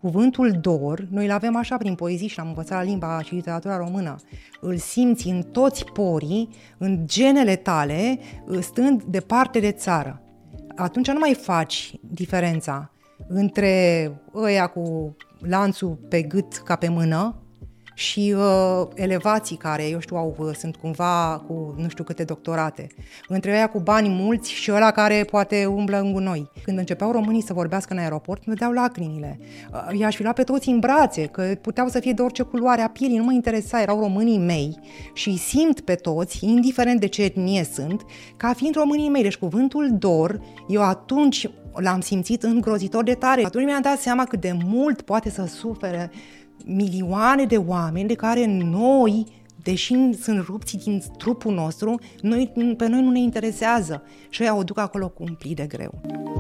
Cuvântul dor, noi îl avem așa prin poezii și l-am învățat la limba și literatura română. Îl simți în toți porii, în genele tale, stând departe de țară. Atunci nu mai faci diferența între ăia cu lanțul pe gât ca pe mână și elevații care, eu știu, sunt cumva cu nu știu câte doctorate. Între ăia cu bani mulți și ăla care poate umblă în gunoi. Când începeau românii să vorbească în aeroport, îmi dădeau lacrimile. I-aș fi luat pe toți în brațe, că puteau să fie de orice culoare a pielii, nu mă interesa, erau românii mei și îi simt pe toți, indiferent de ce etnie sunt, ca fiind românii mei. Deci cuvântul dor, eu atunci l-am simțit îngrozitor de tare. Atunci mi-am dat seama cât de mult poate să sufere milioane de oameni de care noi, deși sunt rupți din trupul nostru, pe noi nu ne interesează și ăia o duc acolo cu un pli de greu.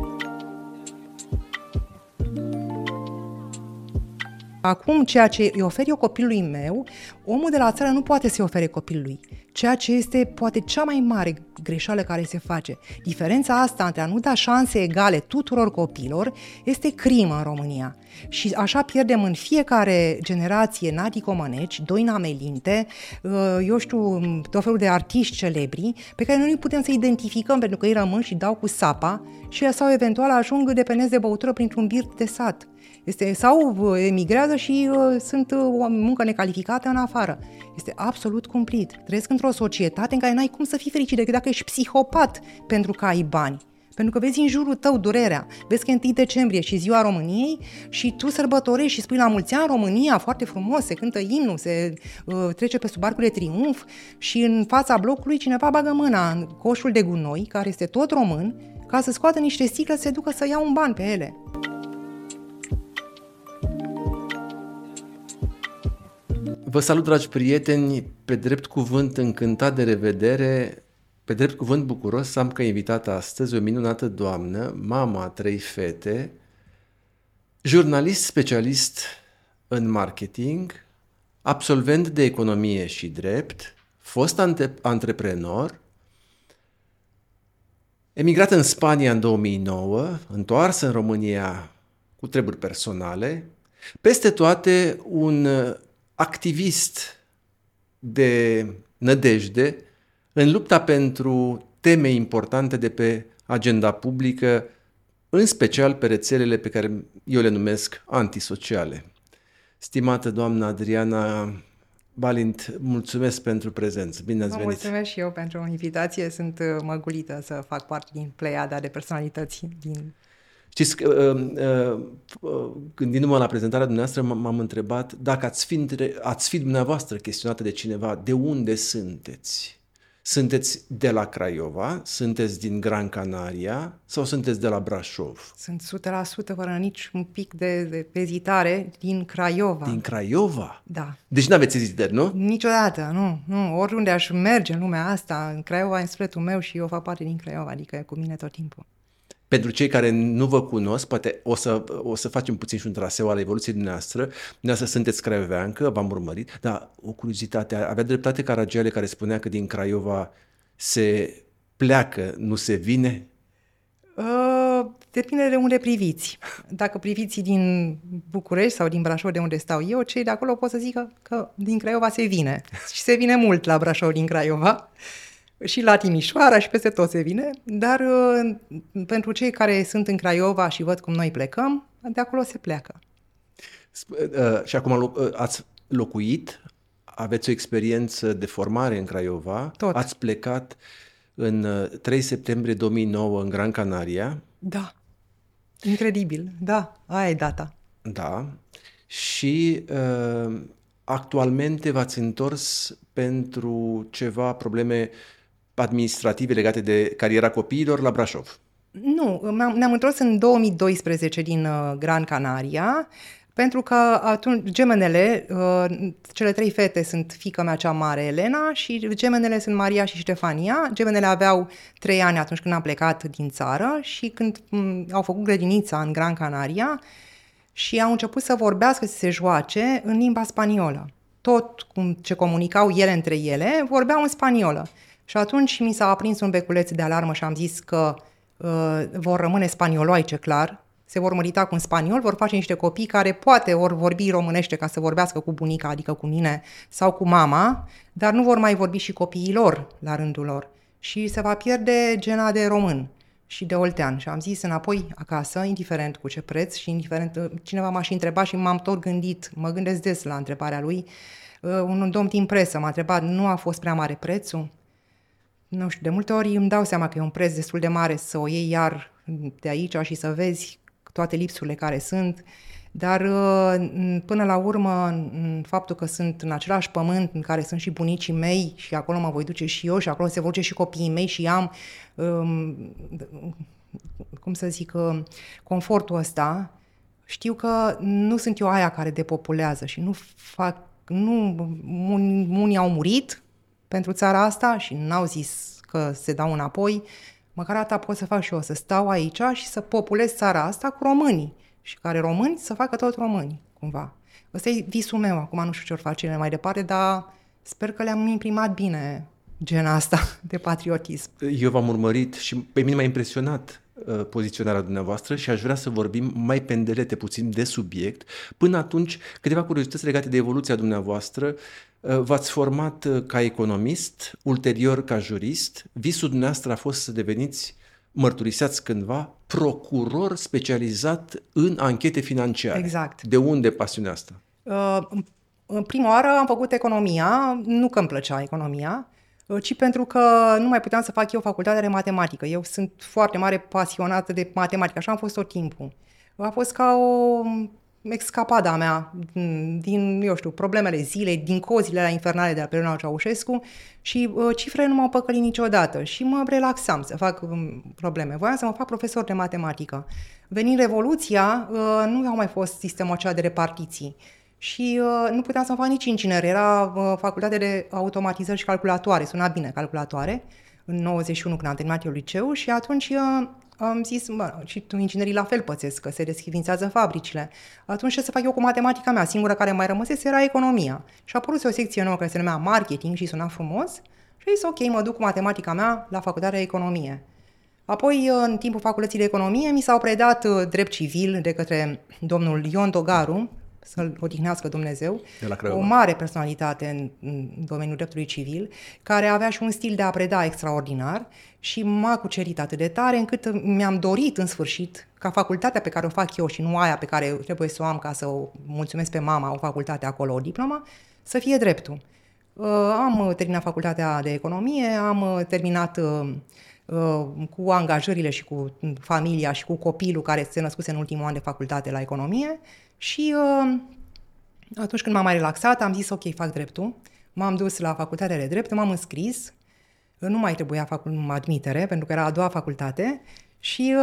Acum, ceea ce îi ofer eu copilului meu, omul de la țară nu poate să-i ofere copilului. Ceea ce este poate cea mai mare greșeală care se face. Diferența asta între a nu da șanse egale tuturor copiilor este crimă în România. Și așa pierdem în fiecare generație Nati Comăneci, Doina Melinte, eu știu, tot felul de artiști celebri, pe care noi nu putem să identificăm pentru că ei rămân și dau cu sapa sau eventual ajung dependenți de băutură printr-un birt de sat. Sau emigrează și sunt o muncă necalificată în afară. Este absolut cumplit. Trăiesc într-o societate în care n-ai cum să fii fericit decât dacă ești psihopat pentru că ai bani. Pentru că vezi în jurul tău durerea. Vezi că e 1 decembrie și ziua României și tu sărbătorești și spui la mulți ani România, foarte frumos, se cântă imnul, se trece pe sub Arcul de Triunf și în fața blocului cineva bagă mâna în coșul de gunoi, care este tot român, ca să scoată niște sticle să se ducă să ia un ban pe ele. Vă salut, dragi prieteni, pe drept cuvânt încântat de revedere, pe drept cuvânt bucuros să am ca invitată astăzi o minunată doamnă, mama a 3 fete, jurnalist specialist în marketing, absolvent de economie și drept, fost antreprenor, emigrat în Spania în 2009, întoarsă în România cu treburi personale, peste toate un activist de nădejde în lupta pentru teme importante de pe agenda publică, în special pe rețelele pe care eu le numesc antisociale. Stimată doamnă Adriana Balint, mulțumesc pentru prezență. Bine ați venit! Mulțumesc și eu pentru invitație. Sunt măgulită să fac parte din pleiada de personalități din... Știți, gândindu-mă la prezentarea dumneavoastră, m-am întrebat dacă ați fi dumneavoastră chestionată de cineva, de unde sunteți? Sunteți de la Craiova? Sunteți din Gran Canaria? Sau sunteți de la Brașov? Sunt 100%, fără nici un pic de ezitare, din Craiova. Din Craiova? Da. Deci nu aveți ezitări, nu? Niciodată, nu. Oriunde aș merge în lumea asta, în Craiova e sufletul meu și eu fac parte din Craiova, adică e cu mine tot timpul. Pentru cei care nu vă cunosc, poate o să facem puțin și un traseu al evoluției dumneavoastră. Dumneavoastră sunteți craioveancă, v-am urmărit, dar o curiozitate, avea dreptate Caragiale care spunea că din Craiova se pleacă, nu se vine? Depinde de unde priviți. Dacă priviți din București sau din Brașov, de unde stau eu, cei de acolo pot să zică că din Craiova se vine. Și se vine mult la Brașov din Craiova. Și la Timișoara și peste tot se vine, dar pentru cei care sunt în Craiova și văd cum noi plecăm, de acolo se pleacă. Și acum ați locuit, aveți o experiență de formare în Craiova, tot. Ați plecat în 3 septembrie 2009 în Gran Canaria. Da, incredibil, da, aia e data. Da, și actualmente v-ați întors pentru ceva probleme administrative legate de cariera copiilor la Brașov. Nu, ne-am întors în 2012 din Gran Canaria, pentru că atunci gemenele, cele 3 fete sunt fiica mea cea mare, Elena, și gemenele sunt Maria și Ștefania. Gemenele aveau 3 ani atunci când am plecat din țară și când au făcut grădinița în Gran Canaria și au început să vorbească, să se joace în limba spaniolă. Tot ce comunicau ele între ele, vorbeau în spaniolă. Și atunci mi s-a aprins un beculeț de alarmă și am zis că vor rămâne spanioloice, clar, se vor mărita cu un spaniol, vor face niște copii care poate vor vorbi românește ca să vorbească cu bunica, adică cu mine sau cu mama, dar nu vor mai vorbi și copiii lor la rândul lor. Și se va pierde gena de român și de oltean. Și am zis înapoi acasă, indiferent cu ce preț și indiferent, cineva m-a și întrebat și m-am tot gândit, mă gândesc des la întrebarea lui, un domn din presă m-a întrebat, nu a fost prea mare prețul? Nu știu, de multe ori îmi dau seama că e un preț destul de mare să o iei iar de aici și să vezi toate lipsurile care sunt, dar până la urmă faptul că sunt în același pământ în care sunt și bunicii mei și acolo mă voi duce și eu și acolo se vor duce și copiii mei și am cum să zic, confortul ăsta, știu că nu sunt eu aia care depopulează și unii au murit pentru țara asta și n-au zis că se dau înapoi, măcar atâta pot să fac și eu, să stau aici și să populez țara asta cu românii și care români să facă tot românii, cumva. Ăsta e visul meu, acum nu știu ce or face mai departe, dar sper că le-am imprimat bine gena asta de patriotism. Eu v-am urmărit și pe mine m-a impresionat poziționarea dumneavoastră și aș vrea să vorbim mai pendelete puțin de subiect. Până atunci, câteva curiozități legate de evoluția dumneavoastră. V-ați format ca economist, ulterior ca jurist. Visul dumneavoastră a fost să deveniți, mărturiseați cândva, procuror specializat în anchete financiare. Exact. De unde pasiunea asta? În prima oară am făcut economia, nu că îmi plăcea economia, ci pentru că nu mai puteam să fac eu facultatea de matematică. Eu sunt foarte mare pasionată de matematică, așa am fost tot timpul. A fost ca o escapada mea din, eu știu, problemele zilei, din cozile la infernale de la perioada Ceaușescu și cifrele nu m-au păcălit niciodată și mă relaxam să fac probleme. Voiam să mă fac profesor de matematică. Venind Revoluția, nu au mai fost sistemul acela de repartiții. Și nu puteam să mă fac nici inginer. Era facultatea de automatizări și calculatoare, suna bine calculatoare, în 91 când am terminat eu liceu și atunci am zis, și inginerii la fel pățesc, că se deschivințează fabricile. Atunci ce să fac eu cu matematica mea? Singura care mai rămăsese era economia. Și a apărut o secție nouă care se numea marketing și suna frumos și am zis, ok, mă duc cu matematica mea la facultatea de economie. Apoi, în timpul facultății de economie, mi s-au predat drept civil de către domnul Ion Dogaru, să-l odihnească Dumnezeu, o mare personalitate în domeniul dreptului civil, care avea și un stil de a preda extraordinar și m-a cucerit atât de tare încât mi-am dorit în sfârșit ca facultatea pe care o fac eu și nu aia pe care trebuie să o am ca să o mulțumesc pe mama, o facultate acolo, o diplomă, să fie dreptul. Am terminat facultatea de economie, am terminat cu angajările și cu familia și cu copilul care se născuse în ultimul an de facultate la economie și atunci când m-am mai relaxat am zis ok, fac dreptul, m-am dus la facultatea de drept, m-am înscris, nu mai trebuia admitere pentru că era a doua facultate și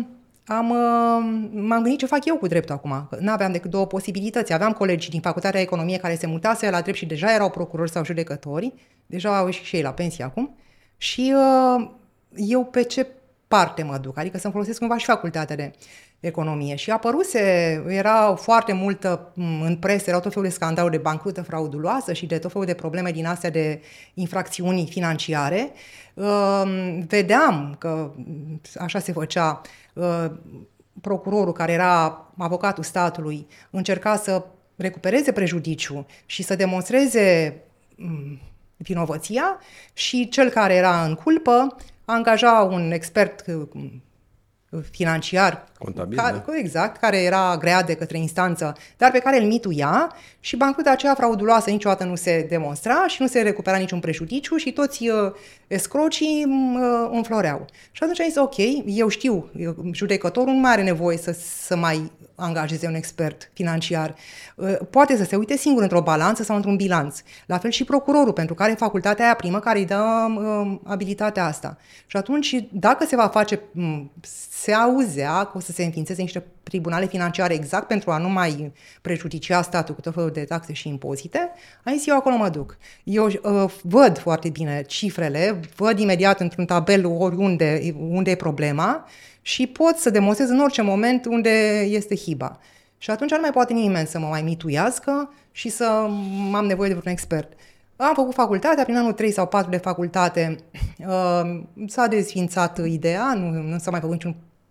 m-am gândit ce fac eu cu dreptul acum, n-aveam decât două posibilități, aveam colegi din facultatea de economie care se mutase la drept și deja erau procurori sau judecători, deja au ieșit și ei la pensie acum și eu pe ce parte mă duc, adică să-mi folosesc cumva și facultatea de economie. Și era foarte multă în presă, erau tot felul de scandaluri de bancrută frauduloasă și de tot felul de probleme din astea de infracțiuni financiare. Vedeam că așa se făcea, procurorul care era avocatul statului încerca să recupereze prejudiciul și să demonstreze vinovăția și cel care era în culpă angaja un expert financiar, contabil, exact, care era agreat de către instanță, dar pe care îl mituia și bancruta aceea frauduloasă niciodată nu se demonstra și nu se recupera niciun prejudiciu și toți escrocii înfloreau. Și atunci am zis, ok, eu știu, judecătorul nu mai are nevoie să mai angajeze un expert financiar. Poate să se uite singur într-o balanță sau într-un bilanț. La fel și procurorul, pentru care facultatea aia primă care îi dă abilitatea asta. Și atunci, dacă se va face, se auzea că o să se înființeze niște tribunale financiare exact pentru a nu mai prejudicia statul cu tot felul de taxe și impozite, am zis eu acolo mă duc. Eu văd foarte bine cifrele, văd imediat într-un tabel oriunde unde e problema și pot să demonstrez în orice moment unde este hiba. Și atunci nu mai poate nimeni să mă mai mituiască și să am nevoie de vreun expert. Am făcut facultatea, prin anul 3 sau 4 de facultate s-a desfințat ideea, nu s-a mai făcut niciun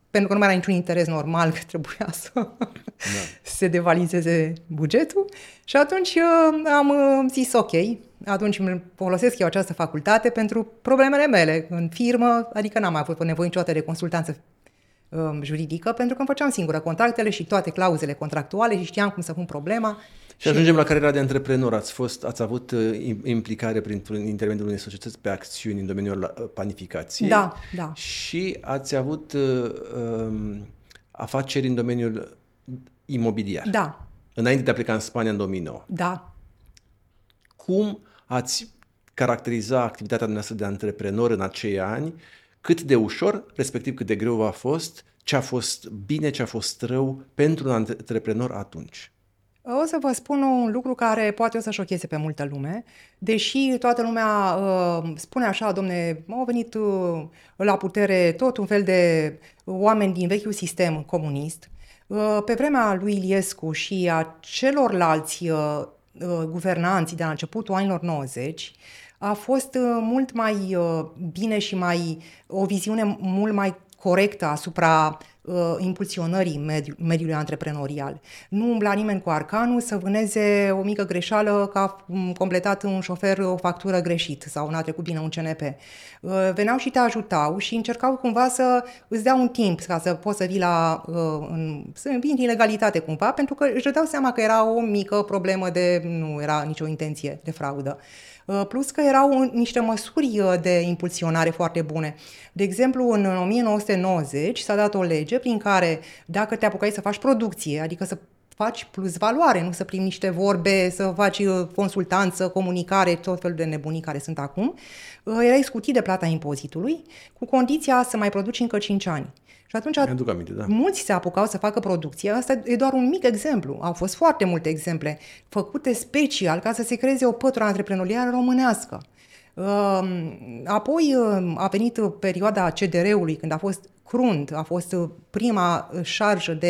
pentru că nu mai era niciun interes normal, că trebuia să se devalizeze bugetul. Și atunci am zis ok, atunci îmi folosesc eu această facultate pentru problemele mele în firmă, adică n-am mai avut nevoie niciodată de consultanță juridică, pentru că îmi făceam singură contractele și toate clauzele contractuale și știam cum să pun problema. Și ajungem la cariera de antreprenor. Ați avut implicare prin intermediul unei societăți pe acțiuni în domeniul panificației. Da. Și ați avut afaceri în domeniul imobiliar. Da. Înainte de a pleca în Spania în 2009. Da. Cum ați caracteriza activitatea noastră de antreprenor în acei ani? Cât de ușor, respectiv cât de greu a fost? Ce a fost bine, ce a fost rău pentru un antreprenor atunci? O să vă spun un lucru care poate o să șocheze pe multă lume, deși toată lumea spune așa, domne, au venit la putere tot un fel de oameni din vechiul sistem comunist. Pe vremea lui Iliescu și a celorlalți guvernanți de la începutul anilor 90, a fost mult mai bine și o viziune mult mai corectă asupra impulsionării mediului antreprenorial. Nu umbla nimeni cu arcanul să vâneze o mică greșeală că a completat un șofer o factură greșit sau n-a trecut bine un CNP. Veneau și te ajutau și încercau cumva să îți dea un timp ca să poți să vii să vii în ilegalitate cumva, pentru că își dădeau seama că era o mică problemă nu era nicio intenție de fraudă. Plus că erau niște măsuri de impulsionare foarte bune. De exemplu, în 1990 s-a dat o lege prin care dacă te apucai să faci producție, adică să faci plus valoare, nu să primi niște vorbe, să faci consultanță, comunicare, tot felul de nebunii care sunt acum, erai scutit de plata impozitului, cu condiția să mai produci încă 5 ani. Și atunci mulți se apucau să facă producție. Asta e doar un mic exemplu. Au fost foarte multe exemple făcute special ca să se creeze o pătură antreprenorială românească. Apoi a venit perioada CDR-ului, când a fost crunt, a fost prima șarjă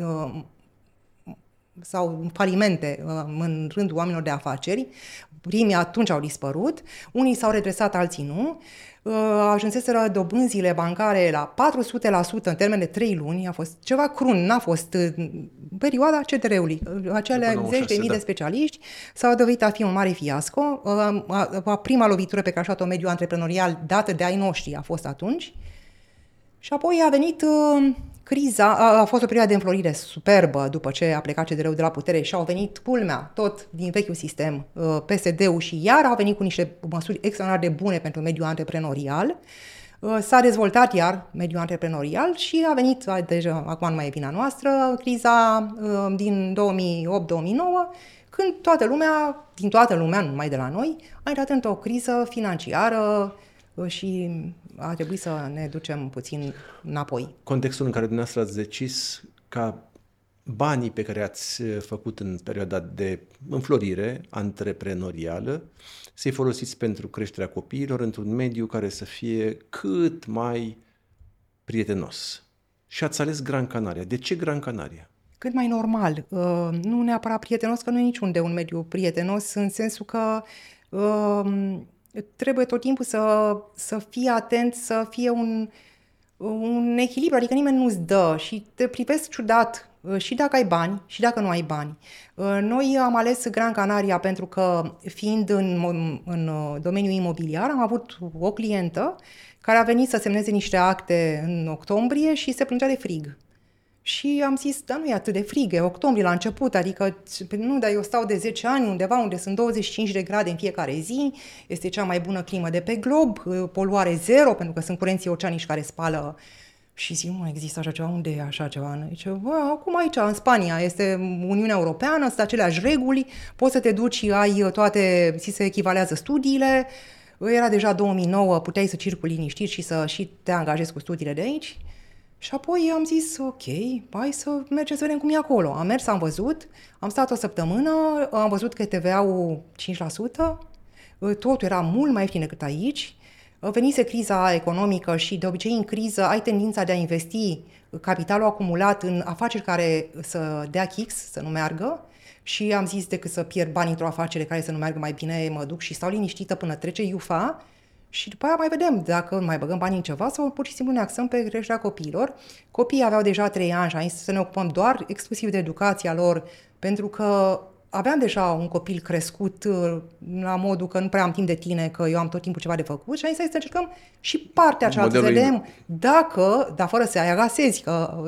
sau falimente în rândul oamenilor de afaceri. Primii atunci au dispărut, unii s-au redresat, alții nu. Ajunseseră dobânzile bancare la 400% în termen de 3 luni, a fost ceva crunt, n-a fost perioada CDR-ului. Acele zeci de mii de specialiști s-au dovedit a fi un mare fiasco. Prima lovitură pe care a luat-o mediul antreprenorial dată de ai noștri a fost atunci. Și apoi a venit criza, a fost o perioadă de înflorire superbă după ce a plecat CDR-ul de la putere și au venit, culmea, tot din vechiul sistem, PSD-ul și iar au venit cu niște măsuri extraordinar de bune pentru mediul antreprenorial. S-a dezvoltat iar mediul antreprenorial și a venit, deja acum nu mai e vina noastră, criza din 2008-2009, când din toată lumea, nu numai de la noi, a intrat într-o criză financiară și a trebuit să ne ducem puțin înapoi. Contextul în care dumneavoastră ați decis ca banii pe care ați făcut în perioada de înflorire antreprenorială să-i folosiți pentru creșterea copiilor într-un mediu care să fie cât mai prietenos. Și ați ales Gran Canaria. De ce Gran Canaria? Cât mai normal. Nu neapărat prietenos, că nu e niciunde un mediu prietenos, în sensul că trebuie tot timpul să fii atent, să fie un echilibru, adică nimeni nu-ți dă și te privesc ciudat și dacă ai bani și dacă nu ai bani. Noi am ales Gran Canaria pentru că, fiind în domeniul imobiliar, am avut o clientă care a venit să semneze niște acte în octombrie și se plângea de frig. Și am zis, da, nu e atât de frig, e octombrie la început, adică nu, dar eu stau de 10 ani undeva unde sunt 25 de grade în fiecare zi, este cea mai bună climă de pe glob, poluare zero, pentru că sunt curenții oceanici care spală. Și zic, nu există așa ceva, unde e așa ceva? Zice, acum aici, în Spania, este Uniunea Europeană, sunt aceleași reguli, poți să te duci, ai toate, ți se echivalează studiile, era deja 2009, puteai să circuli liniștit și te angajezi cu studiile de aici. Și apoi am zis, ok, hai să mergem să vedem cum e acolo. Am mers, am văzut, am stat o săptămână, am văzut că TVA-ul 5%, totul era mult mai ieftin decât aici. Venise criza economică și de obicei în criză ai tendința de a investi capitalul acumulat în afaceri care să dea kicks, să nu meargă. Și am zis, decât să pierd bani într-o afacere care să nu meargă mai bine, mă duc și stau liniștită până trece iufa. Și după aia mai vedem dacă mai băgăm banii în ceva sau pur și simplu ne axăm pe creșterea copiilor. Copiii aveau deja 3 ani și am zis să ne ocupăm doar exclusiv de educația lor, pentru că aveam deja un copil crescut la modul că nu prea am timp de tine, că eu am tot timpul ceva de făcut și am zis să încercăm și partea cealaltă, să vedem dacă, dar fără să-i agasezi,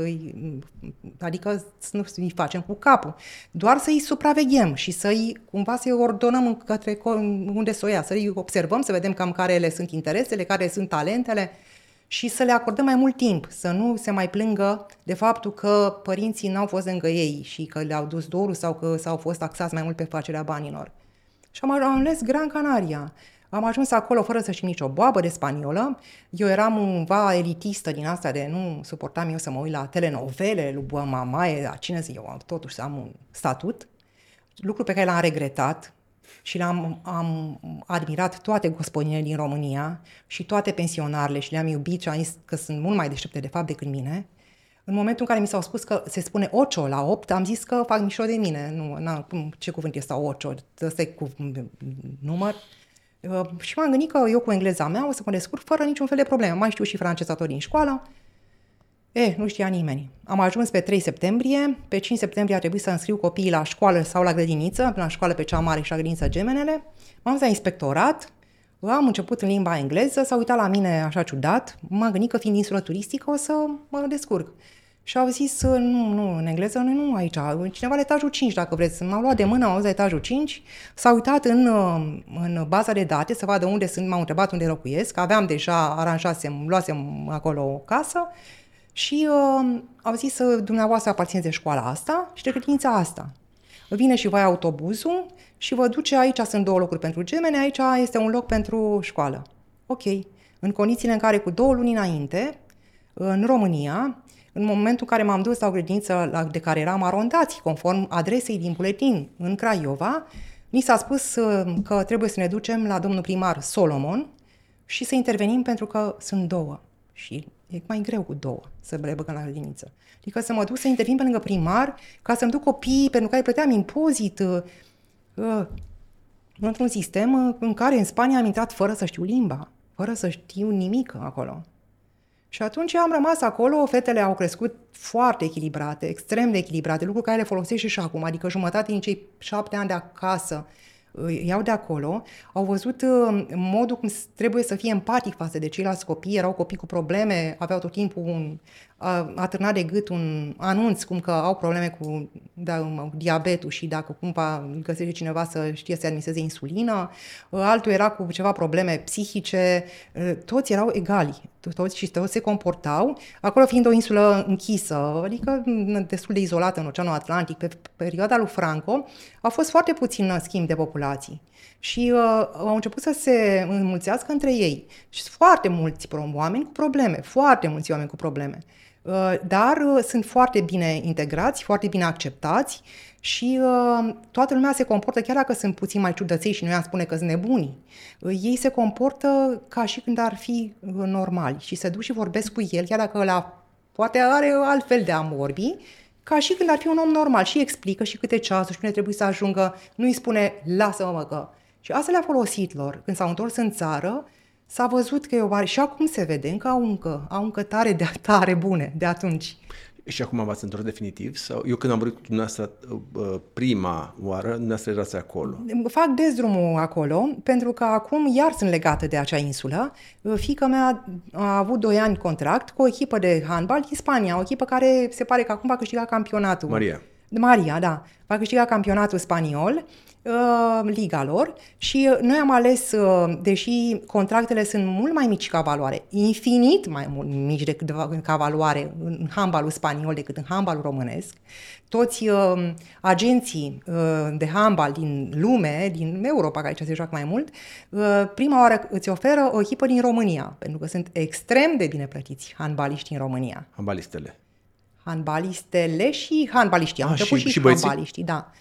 adică să nu îi facem cu capul, doar să-i supraveghem și cumva să-i ordonăm către unde să o ia, să-i observăm, să vedem cam care le sunt interesele, care sunt talentele și să le acordăm mai mult timp, să nu se mai plângă de faptul că părinții n-au fost lângă ei și că le-au dus dorul sau că s-au fost taxați mai mult pe facerea banilor. Și am ales Gran Canaria. Am ajuns acolo fără să știu nicio boabă de spaniolă. Eu eram cumva elitistă din asta de nu suportam eu să mă uit la telenovele, lui Mamaie, la cine zic eu, totuși să am un statut. Lucru pe care l-am regretat. Și am admirat toate gospodinele din România și toate pensionarele și le-am iubit și am zis că sunt mult mai deștepte de fapt decât mine. În momentul în care mi s-au spus că se spune ocho la 8, am zis că fac mișto de mine. Ce cuvânt este ocho? Ăsta e cu număr. Și m-am gândit că eu cu engleza mea o să mă descurc fără niciun fel de probleme. Mai știu și franceza tot din școală. Nu știa nimeni. Am ajuns pe 3 septembrie, pe 5 septembrie a trebuit să înscriu copiii la școală sau la grădiniță, la școală pe cea mare și la grădiniță Gemenele. M-am dus la inspectorat, am început în limba engleză, s-a uitat la mine așa ciudat, m-am gândit că fiind insulă turistică o să mă descurc. Și au zis, nu, în engleză nu aici, cineva la etajul 5 dacă vreți. M-au luat de mână, m-au dus la etajul 5, s-au uitat în baza de date să vadă unde sunt, m-au întrebat unde locuiesc, aveam deja luasem acolo o casă. Și au zis, dumneavoastră aparțineți de școala asta și de grădinița asta. Vine și voi autobuzul și vă duce, aici sunt 2 locuri pentru gemene, aici este un loc pentru școală. Ok. În condițiile în care cu 2 luni înainte, în România, în momentul în care m-am dus la o grădiniță de care eram arondați, conform adresei din buletin în Craiova, ni s-a spus că trebuie să ne ducem la domnul primar Solomon și să intervenim pentru că sunt 2. Și e mai greu cu 2 să le băgăm la grădiniță. Adică să mă duc să intervin pe lângă primar ca să-mi duc copiii pentru care plăteam impozit într-un sistem în care în Spania am intrat fără să știu limba, fără să știu nimic acolo. Și atunci am rămas acolo, fetele au crescut foarte echilibrate, extrem de echilibrate, lucruri care le folosește și acum, adică jumătate din cei 7 ani de acasă iau de acolo, au văzut modul cum trebuie să fie empatic față de ceilalți copii, erau copii cu probleme, aveau tot timpul atârnat de gât un anunț cum că au probleme cu diabetul și dacă cumva găsește cineva să știe să administreze insulină, altul era cu ceva probleme psihice, toți erau egali, toți se comportau, acolo fiind o insulă închisă, adică destul de izolată în Oceanul Atlantic, pe perioada lui Franco, a fost foarte puțin schimb de populații. Și au început să se înmulțească între ei. Și sunt foarte mulți oameni cu probleme, foarte mulți oameni cu probleme. Dar sunt foarte bine integrați, foarte bine acceptați și toată lumea se comportă, chiar dacă sunt puțin mai ciudăței și nu i-am spune că sunt nebuni, ei se comportă ca și când ar fi normali și se duc și vorbesc cu el, chiar dacă ăla poate are altfel de a vorbi, ca și când ar fi un om normal și explică și câte ceasuri și unde trebuie să ajungă, nu îi spune lasă-mă că. Și asta le-a folosit lor. Când s-au întors în țară, s-a văzut că e o mare... Și acum se vede că au încă tare bune de atunci. Și acum v-ați întors definitiv? Sau eu când am vorbit cu dumneavoastră prima oară, dumneavoastră erați acolo? Fac des drumul acolo, pentru că acum iar sunt legată de acea insulă. Fiica mea a avut 2 ani contract cu o echipă de handbal din Spania, o echipă care se pare că acum va câștiga campionatul. Maria, da. Va câștiga campionatul spaniol, liga lor, și noi am ales, deși contractele sunt mult mai mici ca valoare, infinit mai mici decât ca valoare în handbalul spaniol decât în handbalul românesc, toți agenții de handbal din lume, din Europa, care aici se joacă mai mult, prima oară îți oferă o echipă din România, pentru că sunt extrem de bine plătiți handbaliști în România. Handbalistele și handbaliștii. Am început și handbaliștii, da.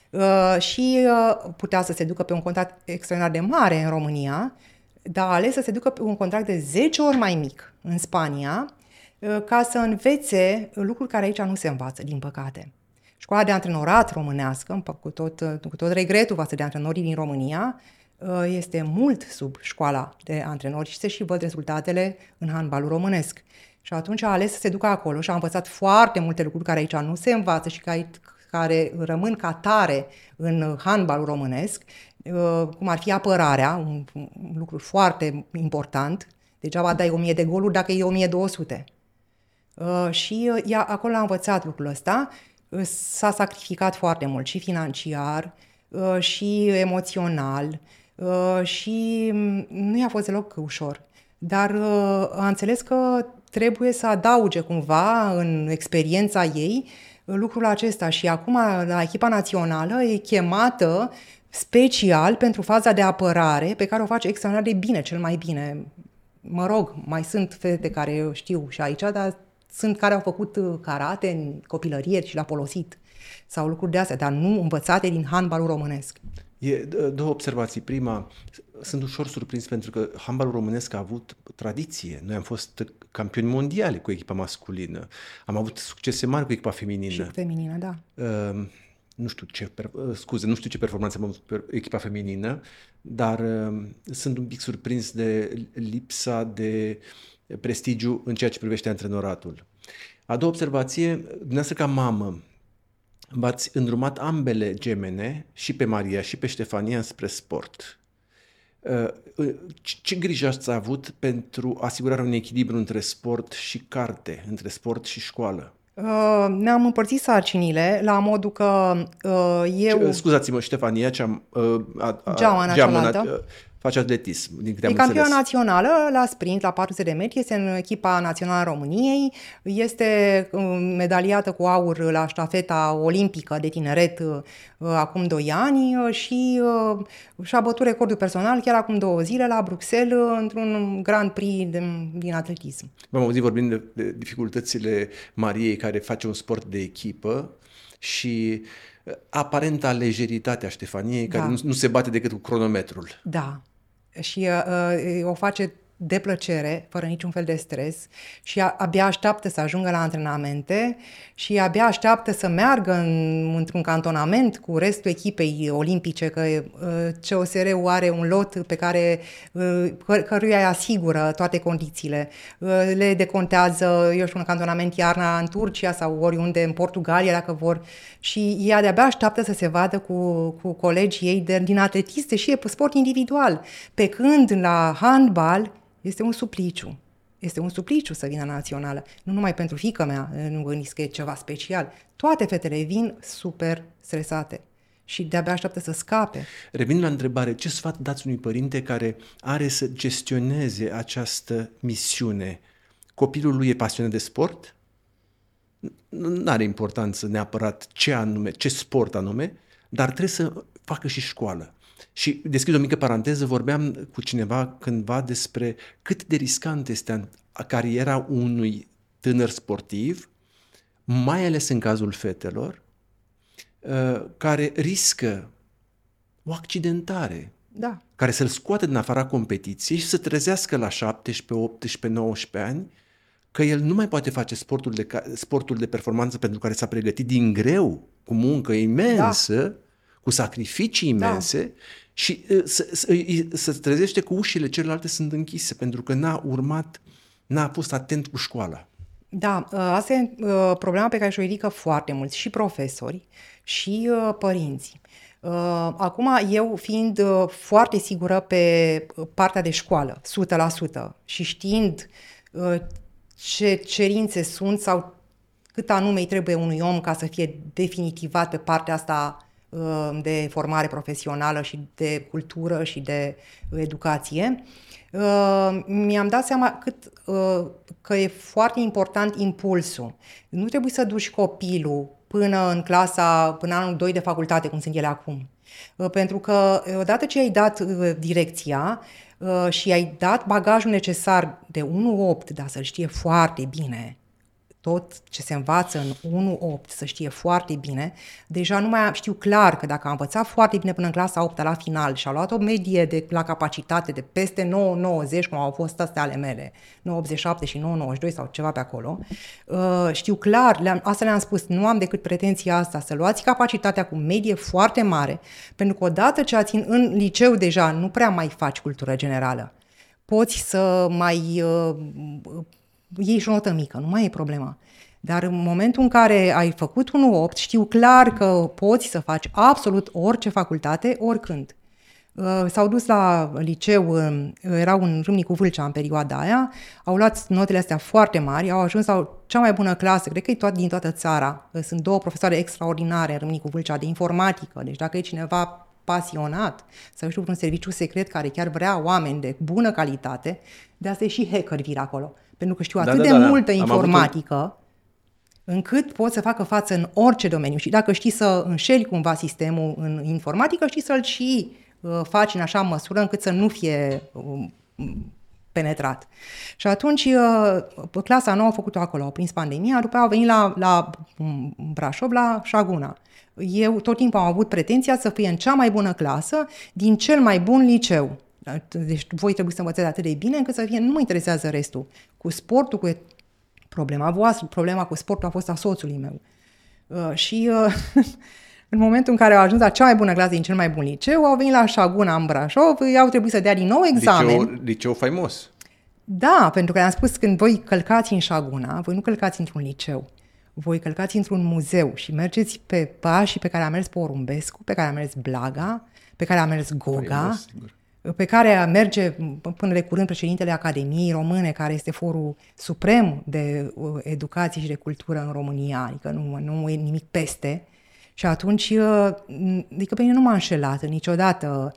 Și putea să se ducă pe un contract extraordinar de mare în România, dar a ales să se ducă pe un contract de 10 ori mai mic în Spania, ca să învețe lucruri care aici nu se învață, din păcate. Școala de antrenorat românească, cu tot regretul față de antrenorii din România, este mult sub școala de antrenori și se și văd rezultatele în handbalul românesc. Și atunci a ales să se ducă acolo și a învățat foarte multe lucruri care aici nu se învață și care rămân ca tare în handbalul românesc, cum ar fi apărarea, un lucru foarte important. Degeaba dai 1000 de goluri dacă e 1200. Și ea acolo a învățat lucrul ăsta, s-a sacrificat foarte mult și financiar și emoțional și nu i-a fost deloc ușor. Dar a înțeles că trebuie să adauge cumva în experiența ei lucrul acesta și acum la echipa națională e chemată special pentru faza de apărare pe care o face extraordinar de bine, cel mai bine. Mă rog, mai sunt fete care știu și aici, dar sunt care au făcut karate în copilărie și l-a folosit sau lucruri de astea, dar nu învățate din handbalul românesc. Două observații. Prima, sunt ușor surprins pentru că handbalul românesc a avut tradiție. Noi am fost campioni mondiali cu echipa masculină. Am avut succese mari cu echipa feminină. Și feminină, da. Nu știu ce performanță am avut cu echipa feminină, dar sunt un pic surprins de lipsa de prestigiu în ceea ce privește antrenoratul. A doua observație, dumneavoastră ca mamă, v-ați îndrumat ambele gemene, și pe Maria și pe Ștefania, spre sport. Ce grijă ați avut pentru asigurarea unui echilibru între sport și carte, între sport și școală? Ne-am împărțit sarcinile la modul că eu... Scuzați-mă, Ștefania, geamă face atletism, din câte am înțeles. E campioană națională la sprint, la 400 de metri, este în echipa națională a României, este medaliată cu aur la ștafeta olimpică de tineret acum 2 ani și și-a bătut recordul personal chiar acum 2 zile la Bruxelles într-un Grand Prix din atletism. V-am auzit vorbind de dificultățile Mariei, care face un sport de echipă, și aparenta lejeritatea Ștefaniei, care nu se bate decât cu cronometrul. Da. Și o face de plăcere, fără niciun fel de stres și abia așteaptă să ajungă la antrenamente și abia așteaptă să meargă într-un cantonament cu restul echipei olimpice, că COSR-ul are un lot pe căruia îi asigură toate condițiile. Le decontează, un cantonament iarna în Turcia sau oriunde în Portugalia, dacă vor, și ea de-abia așteaptă să se vadă cu colegii ei din atletiste și e sport individual. Pe când la handbal este un supliciu. Este un supliciu să vină națională. Nu numai pentru fiica mea, nu gândiți că e ceva special. Toate fetele vin super stresate și de-abia așteaptă să scape. Revin la întrebare, ce sfat dați unui părinte care are să gestioneze această misiune? Copilul lui e pasionat de sport? Nu are importanță neapărat ce sport anume, dar trebuie să facă și școală. Și deschid o mică paranteză, vorbeam cu cineva cândva despre cât de riscant este cariera unui tânăr sportiv, mai ales în cazul fetelor, care riscă o accidentare, care să-l scoate din afara competiției și să trezească la 17, 18, 19 ani, că el nu mai poate face sportul de performanță pentru care s-a pregătit din greu, cu muncă imensă, cu sacrificii imense, și se trezește cu ușile celelalte sunt închise pentru că n-a fost atent cu școala. Da, asta e problema pe care și-o ridică foarte mulți, și profesori, și părinții. Acum, eu fiind foarte sigură pe partea de școală, 100%, și știind ce cerințe sunt sau cât anume îi trebuie unui om ca să fie definitivat pe partea asta de formare profesională și de cultură și de educație, mi-am dat seama că e foarte important impulsul. Nu trebuie să duci copilul până anul 2 de facultate, cum sunt ele acum. Pentru că odată ce ai dat direcția și ai dat bagajul necesar de 1.8, dar să-l știe foarte bine, tot ce se învață în 1-8 să știe foarte bine, deja nu mai știu clar că dacă a învățat foarte bine până în clasa 8 la final și a luat o medie la capacitate de peste 9,90, cum au fost astea ale mele, 9,87 și 9,92 sau ceva pe acolo, știu clar, asta le-am spus, nu am decât pretenția asta, să luați capacitatea cu medie foarte mare, pentru că odată ce ați în liceu deja nu prea mai faci cultură generală. Poți să mai iei și o notă mică, nu mai e problema. Dar în momentul în care ai făcut 1-8, știu clar că poți să faci absolut orice facultate, oricând. S-au dus la liceu, erau în Râmnicu Vâlcea în perioada aia, au luat notele astea foarte mari, au ajuns la cea mai bună clasă, cred că e din toată țara. Sunt 2 profesoare extraordinare în Râmnicu Vâlcea de informatică, deci dacă e cineva pasionat sau știu un serviciu secret care chiar vrea oameni de bună calitate, de asta e și hacker vir acolo. Pentru că știu atât de multă informatică încât poți să facă față în orice domeniu. Și dacă știi să înșeli cumva sistemul în informatică, știi să-l și faci în așa măsură încât să nu fie penetrat. Și atunci clasa nouă a făcut-o acolo, au prins pandemia, după aia au venit la Brașov, la Șaguna. Eu tot timpul am avut pretenția să fie în cea mai bună clasă din cel mai bun liceu. Deci voi trebuie să învățați atât de bine încât să fie, nu mă interesează restul. Cu sportul, cu problema voastră, problema cu sportul a fost a soțului meu. În momentul în care au ajuns la cea mai bună clasă din cel mai bun liceu, au venit la Șaguna în Brașov, i-au trebuit să dea din nou examen. Liceu faimos. Da, pentru că le-am spus, când voi călcați în Șaguna, voi nu călcați într-un liceu, voi călcați într-un muzeu și mergeți pe pașii pe care a mers Porumbescu, pe care a mers Blaga, pe care a mers Goga, pe care merge până de curând președintele Academiei Române, care este forul suprem de educație și de cultură în România, adică nu e nimic peste. Și atunci, adică pe mine nu m-a înșelat niciodată.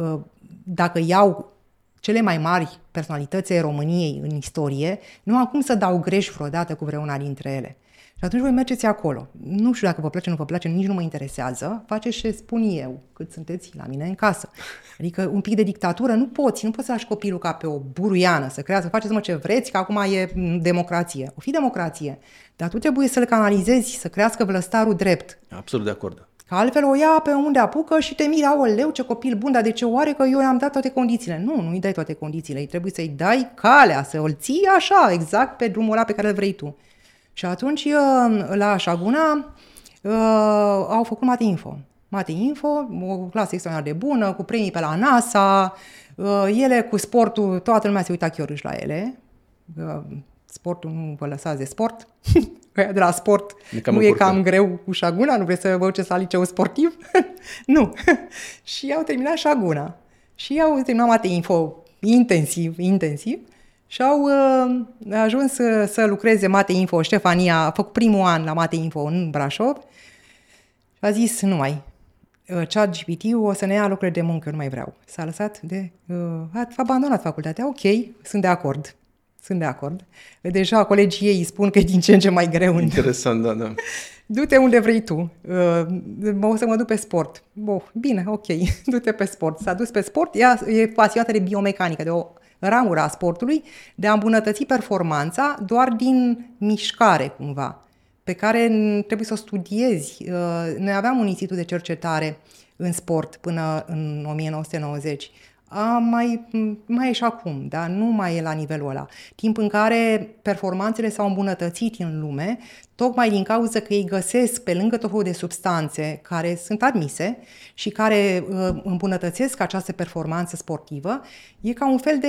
Dacă iau cele mai mari personalități ai României în istorie, nu am cum să dau greș vreodată cu vreuna dintre ele. Și atunci voi mergeți acolo. Nu știu dacă vă place, nu vă place, nici nu mă interesează. Faceți ce spun eu, cât sunteți la mine în casă. Adică un pic de dictatură nu poți să lași copilul ca pe o buruiană, să crească, faceți ce vreți, că acum e democrație. O fi democrație, dar tu trebuie să-l canalizezi, să crească vlăstarul drept. Absolut de acord. Că altfel o ia pe unde apucă și te miri, aoleu, ce copil bun, dar de ce oare că eu i-am dat toate condițiile? Nu-i dai toate condițiile, îi trebuie să-i dai calea, să o ții așa, exact pe drumul ăla pe care îl vrei tu. Și atunci, la Șaguna, au făcut Mate Info. Mate Info, o clasă extraordinar de bună, cu premii pe la NASA, ele cu sportul, toată lumea se uita chiorâș la ele. Sportul, nu vă lăsați de sport. De la sport nu e cam greu cu Șaguna? Nu vreți să vă duceți la liceu sportiv? Nu. Și au terminat Șaguna. Și au terminat Mate Info intensiv. Și au ajuns să lucreze Mate Info. Ștefania a făcut primul an la Mate Info în Brașov și a zis, nu mai, ChatGPT-ul o să ne ia locurile de muncă, nu mai vreau. S-a lăsat a abandonat facultatea. Ok, sunt de acord. Deja colegii ei spun că e din ce în ce mai greu. Interesant, da. Du-te unde vrei tu. O să mă duc pe sport. Bine, ok, du-te pe sport. S-a dus pe sport, ea e pasionată de biomecanică, de o ramură a sportului, de a îmbunătăți performanța doar din mișcare, cumva, pe care trebuie să o studiezi. Noi aveam un institut de cercetare în sport până în 1990. Mai e și acum, dar nu mai e la nivelul ăla. Timp în care performanțele s-au îmbunătățit în lume, tocmai din cauza că ei găsesc pe lângă tot felul de substanțe care sunt admise și care îmbunătățesc această performanță sportivă, e ca un fel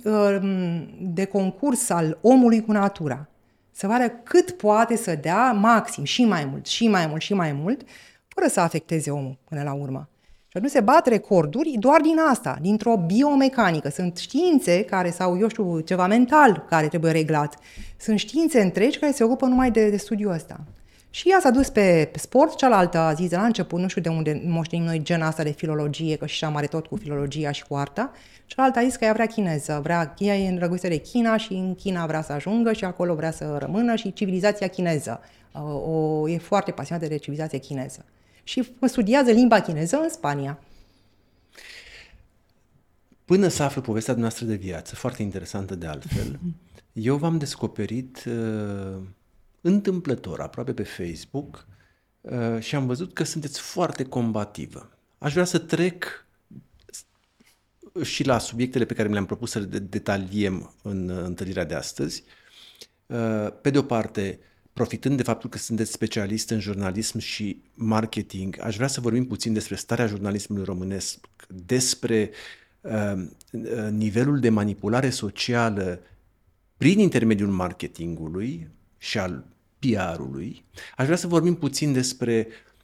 de concurs al omului cu natura. Să vadă cât poate să dea maxim, și mai mult, fără să afecteze omul până la urmă. Și atunci se bat recorduri doar din asta, dintr-o biomecanică. Sunt științe care, sau eu știu, ceva mental care trebuie reglat. Sunt științe întregi care se ocupă numai de studiul ăsta. Și ea s-a dus pe sport, cealaltă a zis de la început, nu știu de unde moștenim noi genul asta de filologie, că și are tot cu filologia și cu arta. Cealaltă a zis că ea vrea chineză, ea e îndrăgostită de China și în China vrea să ajungă și acolo vrea să rămână și civilizația chineză. E foarte pasionată de civilizația chineză. Și studiază limba chineză în Spania. Până să aflu povestea dumneavoastră de viață, foarte interesantă de altfel, eu v-am descoperit întâmplător, aproape pe Facebook, și am văzut că sunteți foarte combativă. Aș vrea să trec și la subiectele pe care mi le-am propus să le detaliem în întâlnirea de astăzi. Pe de o parte, profitând de faptul că sunteți specialist în jurnalism și marketing, aș vrea să vorbim puțin despre starea jurnalismului românesc, despre nivelul de manipulare socială prin intermediul marketingului și al PR-ului. Aș vrea să vorbim puțin despre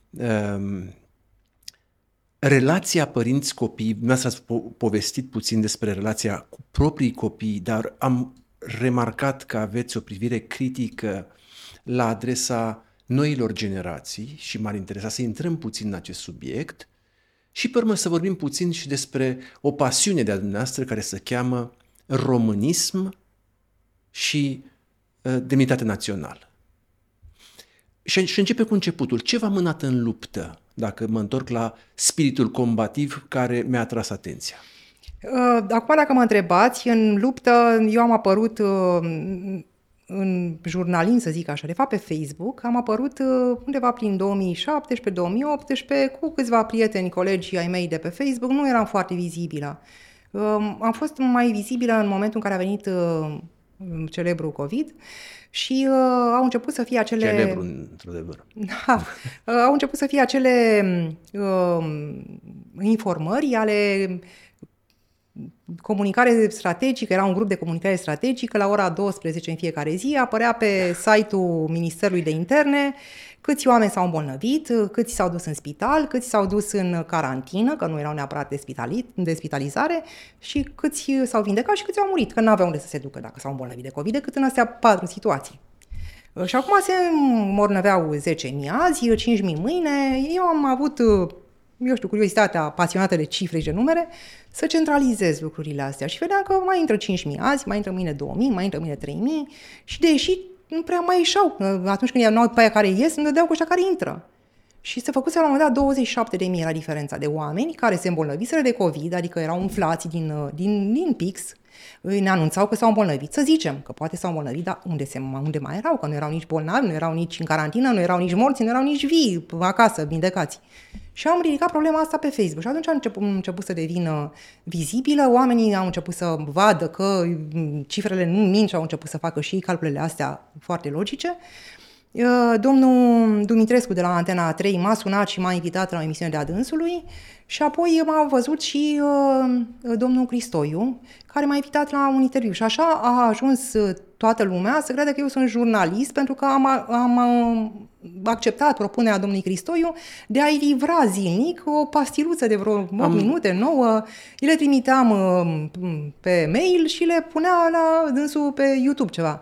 relația părinți-copii. Dumneavoastră ați povestit puțin despre relația cu proprii copii, dar am remarcat că aveți o privire critică la adresa noilor generații și m-ar interesa să intrăm puțin în acest subiect și pe urmă să vorbim puțin și despre o pasiune de-a dumneavoastră care se cheamă românism și demnitate națională. Și începe cu începutul. Ce v-a mânat în luptă, dacă mă întorc la spiritul combativ care mi-a atras atenția? Acum, dacă mă întrebați, în luptă eu am apărut în jurnalism, să zic așa, de fapt pe Facebook, am apărut undeva prin 2017-2018 cu câțiva prieteni, colegi ai mei de pe Facebook, nu eram foarte vizibilă. Am fost mai vizibilă în momentul în care a venit celebrul COVID și au început să fie acele... Celebru, într-adevăr. Da, au început să fie acele informări ale comunicare strategică, era un grup de comunicare strategică, la ora 12 în fiecare zi apărea pe site-ul Ministerului de Interne câți oameni s-au îmbolnăvit, câți s-au dus în spital, câți s-au dus în carantină, că nu erau neapărat de spitalizare, și câți s-au vindecat și câți au murit, că nu aveau unde să se ducă dacă s-au îmbolnăvit de COVID, decât în astea 4 situații. Și acum se îmbolnăveau 10.000 azi, 5.000 mâine. Eu am avut, curiozitatea pasionată de cifre și de numere, să centralizez lucrurile astea și vedeam că mai intră 5.000 azi, mai intră mâine 2.000, mai intră mâine 3.000 și de ieșit nu prea mai ieșau. Atunci când erau pe aia care ies, îmi dădeau cu ăștia care intră. Și se făcuse la un moment dat 27.000 era diferența de oameni care se îmbolnăviseră de COVID, adică erau umflați din pix, ne anunțau că s-au îmbolnăvit. Să zicem că poate s-au îmbolnăvit, dar unde mai erau? Că nu erau nici bolnavi, nu erau nici în carantină, nu erau nici morți, nu erau nici vii acasă, vindecați. Și am ridicat problema asta pe Facebook și atunci a început să devină vizibilă, oamenii au început să vadă că cifrele nu mint și au început să facă și calculele astea foarte logice. Domnul Dumitrescu de la Antena 3 m-a sunat și m-a invitat la o emisiune de-a dânsului și apoi m-a văzut și domnul Cristoiu, care m-a invitat la un interviu. Și așa a ajuns toată lumea să crede că eu sunt jurnalist, pentru că am acceptat propunerea domnului Cristoiu de a-i livra zilnic o pastiluță de vreo 8 minute, 9. Îi le trimiteam pe mail și le punea la dânsul pe YouTube ceva.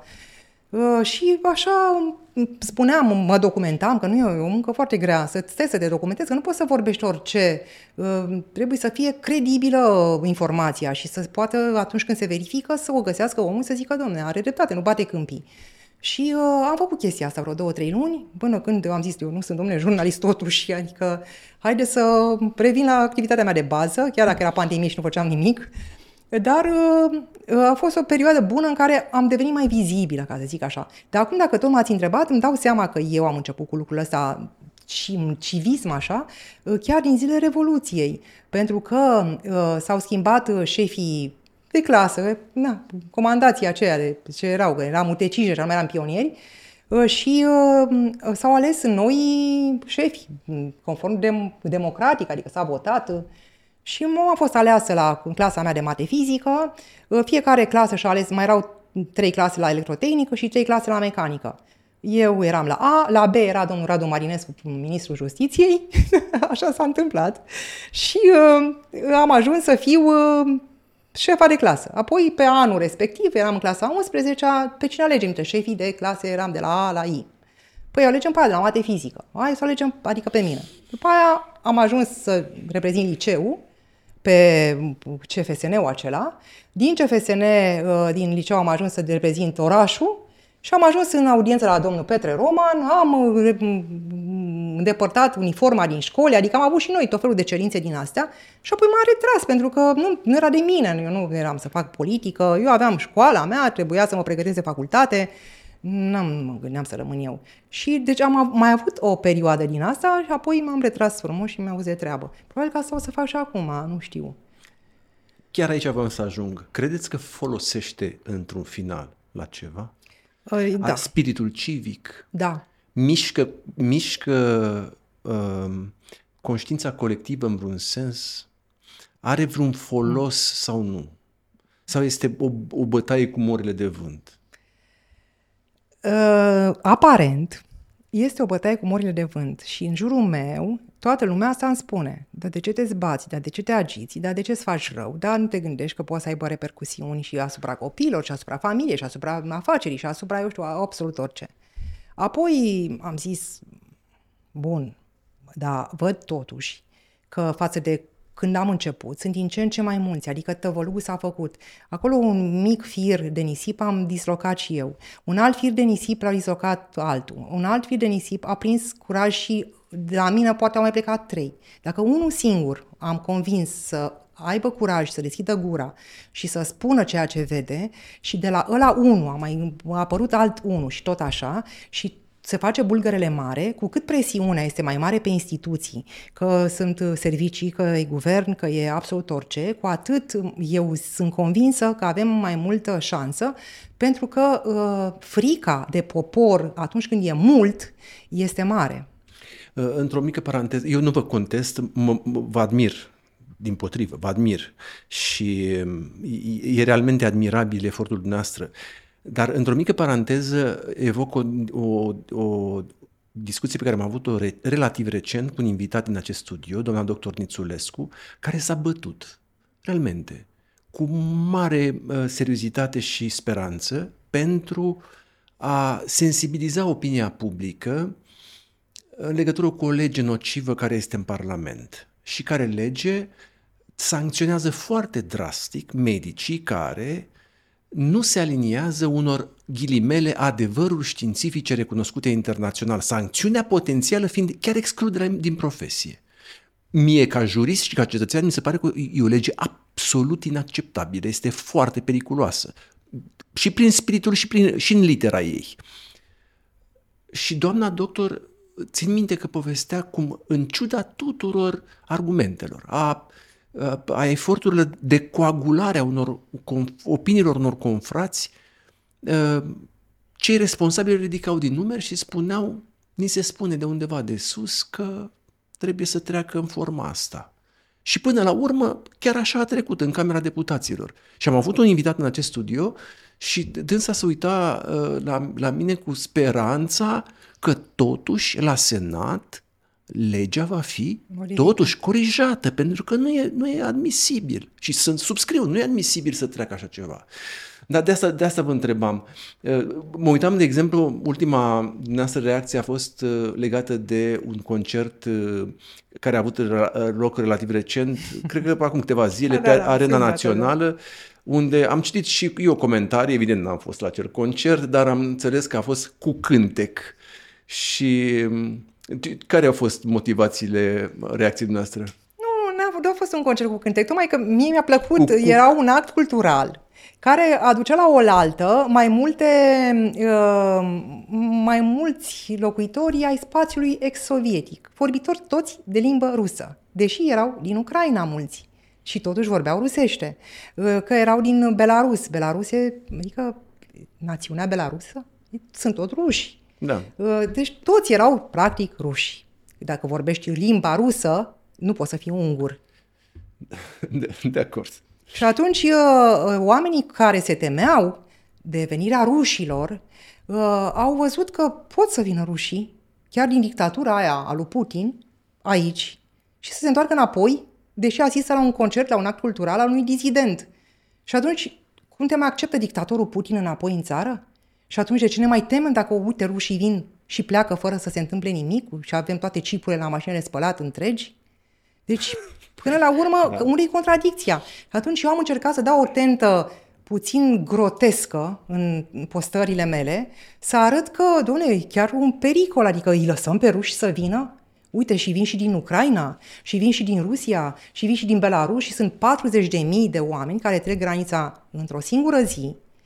Și așa spuneam, mă documentam, că nu e o muncă foarte grea, să te documentezi, că nu poți să vorbești orice, trebuie să fie credibilă informația și să poată, atunci când se verifică, să o găsească omul, să zică, dom'le, are dreptate, nu bate câmpii. Și am făcut chestia asta vreo 2-3 luni, până când am zis, eu nu sunt, dom'le, jurnalist totuși, adică haide să revin la activitatea mea de bază, chiar dacă era pandemie și nu făceam nimic. Dar a fost o perioadă bună în care am devenit mai vizibilă, ca să zic așa. Dar acum, dacă tot m-ați întrebat, îmi dau seama că eu am început cu lucrul ăsta și civism așa, chiar din zilele Revoluției. Pentru că s-au schimbat șefii de clasă, comandații aceia de ce erau, că eram utecije și nu eram pionieri, și s-au ales noi șefi, conform democratic, adică s-a votat. Și am fost aleasă în clasa mea de mate-fizică, fiecare clasă și-a ales, mai erau 3 clase la electrotehnică și 3 clase la mecanică. Eu eram la A, la B era domnul Radu Marinescu, ministrul Justiției, așa s-a întâmplat, și am ajuns să fiu șefa de clasă. Apoi, pe anul respectiv, eram în clasa 11-a, pe cine alegem între șefii de clase, eram de la A la I. Păi alegem pe aia de la mate-fizică, hai să alegem, adică pe mine. După aia am ajuns să reprezint liceul, pe CFSN-ul acela. Din CFSN, din liceu, am ajuns să reprezint orașul și am ajuns în audiență la domnul Petre Roman, am îndepărtat uniforma din școli, adică am avut și noi tot felul de cerințe din astea și apoi m-am retras, pentru că nu era de mine, eu nu eram să fac politică, eu aveam școala mea, trebuia să mă pregătesc de facultate Mă gândeam să rămân eu. Și deci am mai avut o perioadă din asta și apoi m-am retras frumos și mi-am auzit de treabă. Probabil că asta o să fac și acum, nu știu. Chiar aici vreau să ajung. Credeți că folosește într-un final la ceva? Da. Spiritul civic? Da. Mișcă conștiința colectivă în vreun sens? Are vreun folos sau nu? Sau este o bătaie cu morile de vânt? Aparent, este o bătaie cu morile de vânt și în jurul meu toată lumea asta îmi spune: dar de ce te zbați, dar de ce te agiți, dar de ce îți faci rău, dar nu te gândești că poți să aibă repercusiuni și asupra copiilor, și asupra familiei, și asupra afacerii, și asupra, eu știu, absolut orice. Apoi am zis, bun, dar văd totuși că față de când am început, sunt din ce în ce mai mulți, adică tăvălugul s-a făcut. Acolo un mic fir de nisip am dislocat și eu. Un alt fir de nisip l-a dislocat altul. Un alt fir de nisip a prins curaj și de la mine poate au mai plecat 3. Dacă unul singur am convins să aibă curaj să deschidă gura și să spună ceea ce vede și de la ăla 1 a mai apărut alt 1 și tot așa și se face bulgărele mare, cu cât presiunea este mai mare pe instituții, că sunt servicii, că e guvern, că e absolut orice, cu atât eu sunt convinsă că avem mai multă șansă, pentru că frica de popor atunci când e mult este mare. Într-o mică paranteză, eu nu vă contest, vă admir, dimpotrivă, vă admir și e realmente admirabil efortul dumneavoastră. Dar într-o mică paranteză evoc o discuție pe care am avut-o relativ recent cu un invitat din acest studio, doamna doctor Nițulescu, care s-a bătut realmente cu mare seriozitate și speranță pentru a sensibiliza opinia publică în legătură cu o lege nocivă care este în Parlament și care lege sancționează foarte drastic medicii care nu se aliniază unor ghilimele adevăruri științifice recunoscute internațional, sancțiunea potențială fiind chiar excluderea din profesie. Mie, ca jurist și ca cetățean, mi se pare că e o lege absolut inacceptabilă, este foarte periculoasă. Și prin spiritul și în litera ei. Și doamna doctor, țin minte că povestea cum, în ciuda tuturor argumentelor, a eforturilor de coagulare a opiniilor unor confrați, cei responsabili ridicau din numeri și spuneau, ni se spune de undeva de sus că trebuie să treacă în forma asta. Și până la urmă, chiar așa a trecut în Camera Deputaților. Și am avut un invitat în acest studio și dânsa se uita la mine cu speranța că totuși la Senat legea va fi totuși corijată, pentru că nu e admisibil. Și subscriu, nu e admisibil să treacă așa ceva. Dar de asta vă întrebam. Mă uitam, de exemplu, ultima dumneavoastră reacție a fost legată de un concert care a avut loc relativ recent, cred că acum câteva zile, pe Arena Națională, unde am citit și eu comentarii, evident n-am fost la acel concert, dar am înțeles că a fost cu cântec. Și care au fost motivațiile reacției noastre? Nu a fost un concert cu cântec, tocmai că mie mi-a plăcut, era un act cultural care aducea la oaltă mai mulți locuitori ai spațiului ex-sovietic, vorbitori toți de limbă rusă, deși erau din Ucraina mulți și totuși vorbeau rusește, că erau din Belarus, adică națiunea belarusă, sunt tot ruși. Da. Deci toți erau practic ruși. Dacă vorbești limba rusă, nu poți să fii ungur. De acord. Și atunci oamenii care se temeau de venirea rușilor au văzut că pot să vină rușii, chiar din dictatura aia a lui Putin, aici, și să se întoarcă înapoi, deși asistă la un concert, la un act cultural al unui dizident. Și atunci, cum te mai acceptă dictatorul Putin înapoi în țară? Și atunci de ce ne mai temem dacă, uite, rușii vin și pleacă fără să se întâmple nimic și avem toate chipurile la mașinile spălat întregi? Deci, până la urmă, unde e contradicția? Și atunci eu am încercat să dau o tentă puțin grotescă în postările mele, să arăt că, doamne, e chiar un pericol, adică îi lăsăm pe ruși să vină? Uite, și vin și din Ucraina, și vin și din Rusia, și vin și din Belarus și sunt 40.000 de oameni care trec granița într-o singură zi,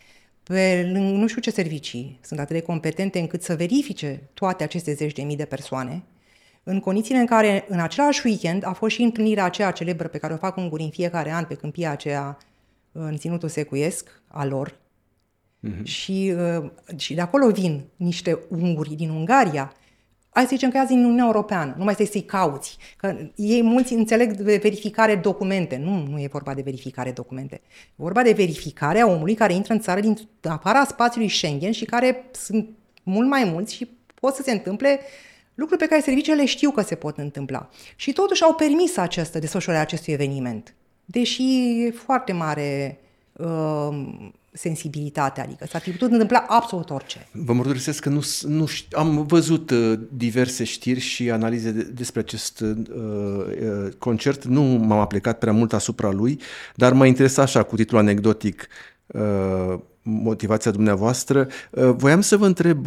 nu știu ce servicii sunt atât de competente încât să verifice toate aceste 10.000 de persoane, în condițiile în care în același weekend a fost și întâlnirea aceea celebră pe care o fac ungurii în fiecare an pe câmpia aceea în Ținutul Secuiesc a lor. Și de acolo vin niște unguri din Ungaria. Hai să zicem că azi din Uniunea Europeană, nu mai stai să-i cauți. Că ei mulți înțeleg de verificare documente. Nu e vorba de verificare documente. E vorba de verificarea omului care intră în țară din afara spațiului Schengen și care sunt mult mai mulți și pot să se întâmple lucruri pe care serviciile știu că se pot întâmpla. Și totuși au permis desfășurarea acestui eveniment. Deși e foarte mare sensibilitate, adică s-ar fi putut întâmpla absolut orice. Vă mărturisesc că am văzut diverse știri și analize despre acest concert, nu m-am aplicat prea mult asupra lui, dar mă interesa așa, cu titlul anecdotic, motivația dumneavoastră. Voiam să vă întreb,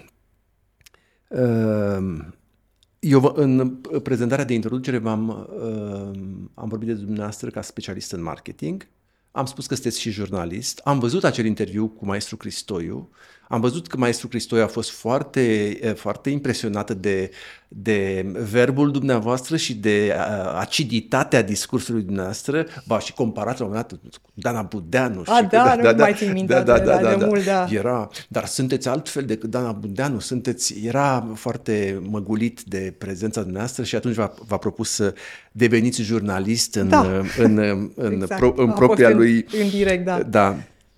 eu în prezentarea de introducere am vorbit de dumneavoastră ca specialist în marketing. Am spus că sunteți și jurnalist. Am văzut acel interviu cu maestru Cristoiu. Am văzut că maestru Cristoiu a fost foarte, foarte impresionată de verbul dumneavoastră și de aciditatea discursului dumneavoastră. Și comparat la un moment dat cu Dana Budeanu. Nu mai țin minte de mult, da. Dar sunteți altfel decât Dana Budeanu. Era foarte măgulit de prezența dumneavoastră și atunci v-a propus să deveniți jurnalist în propria lui... În direct, da. Da.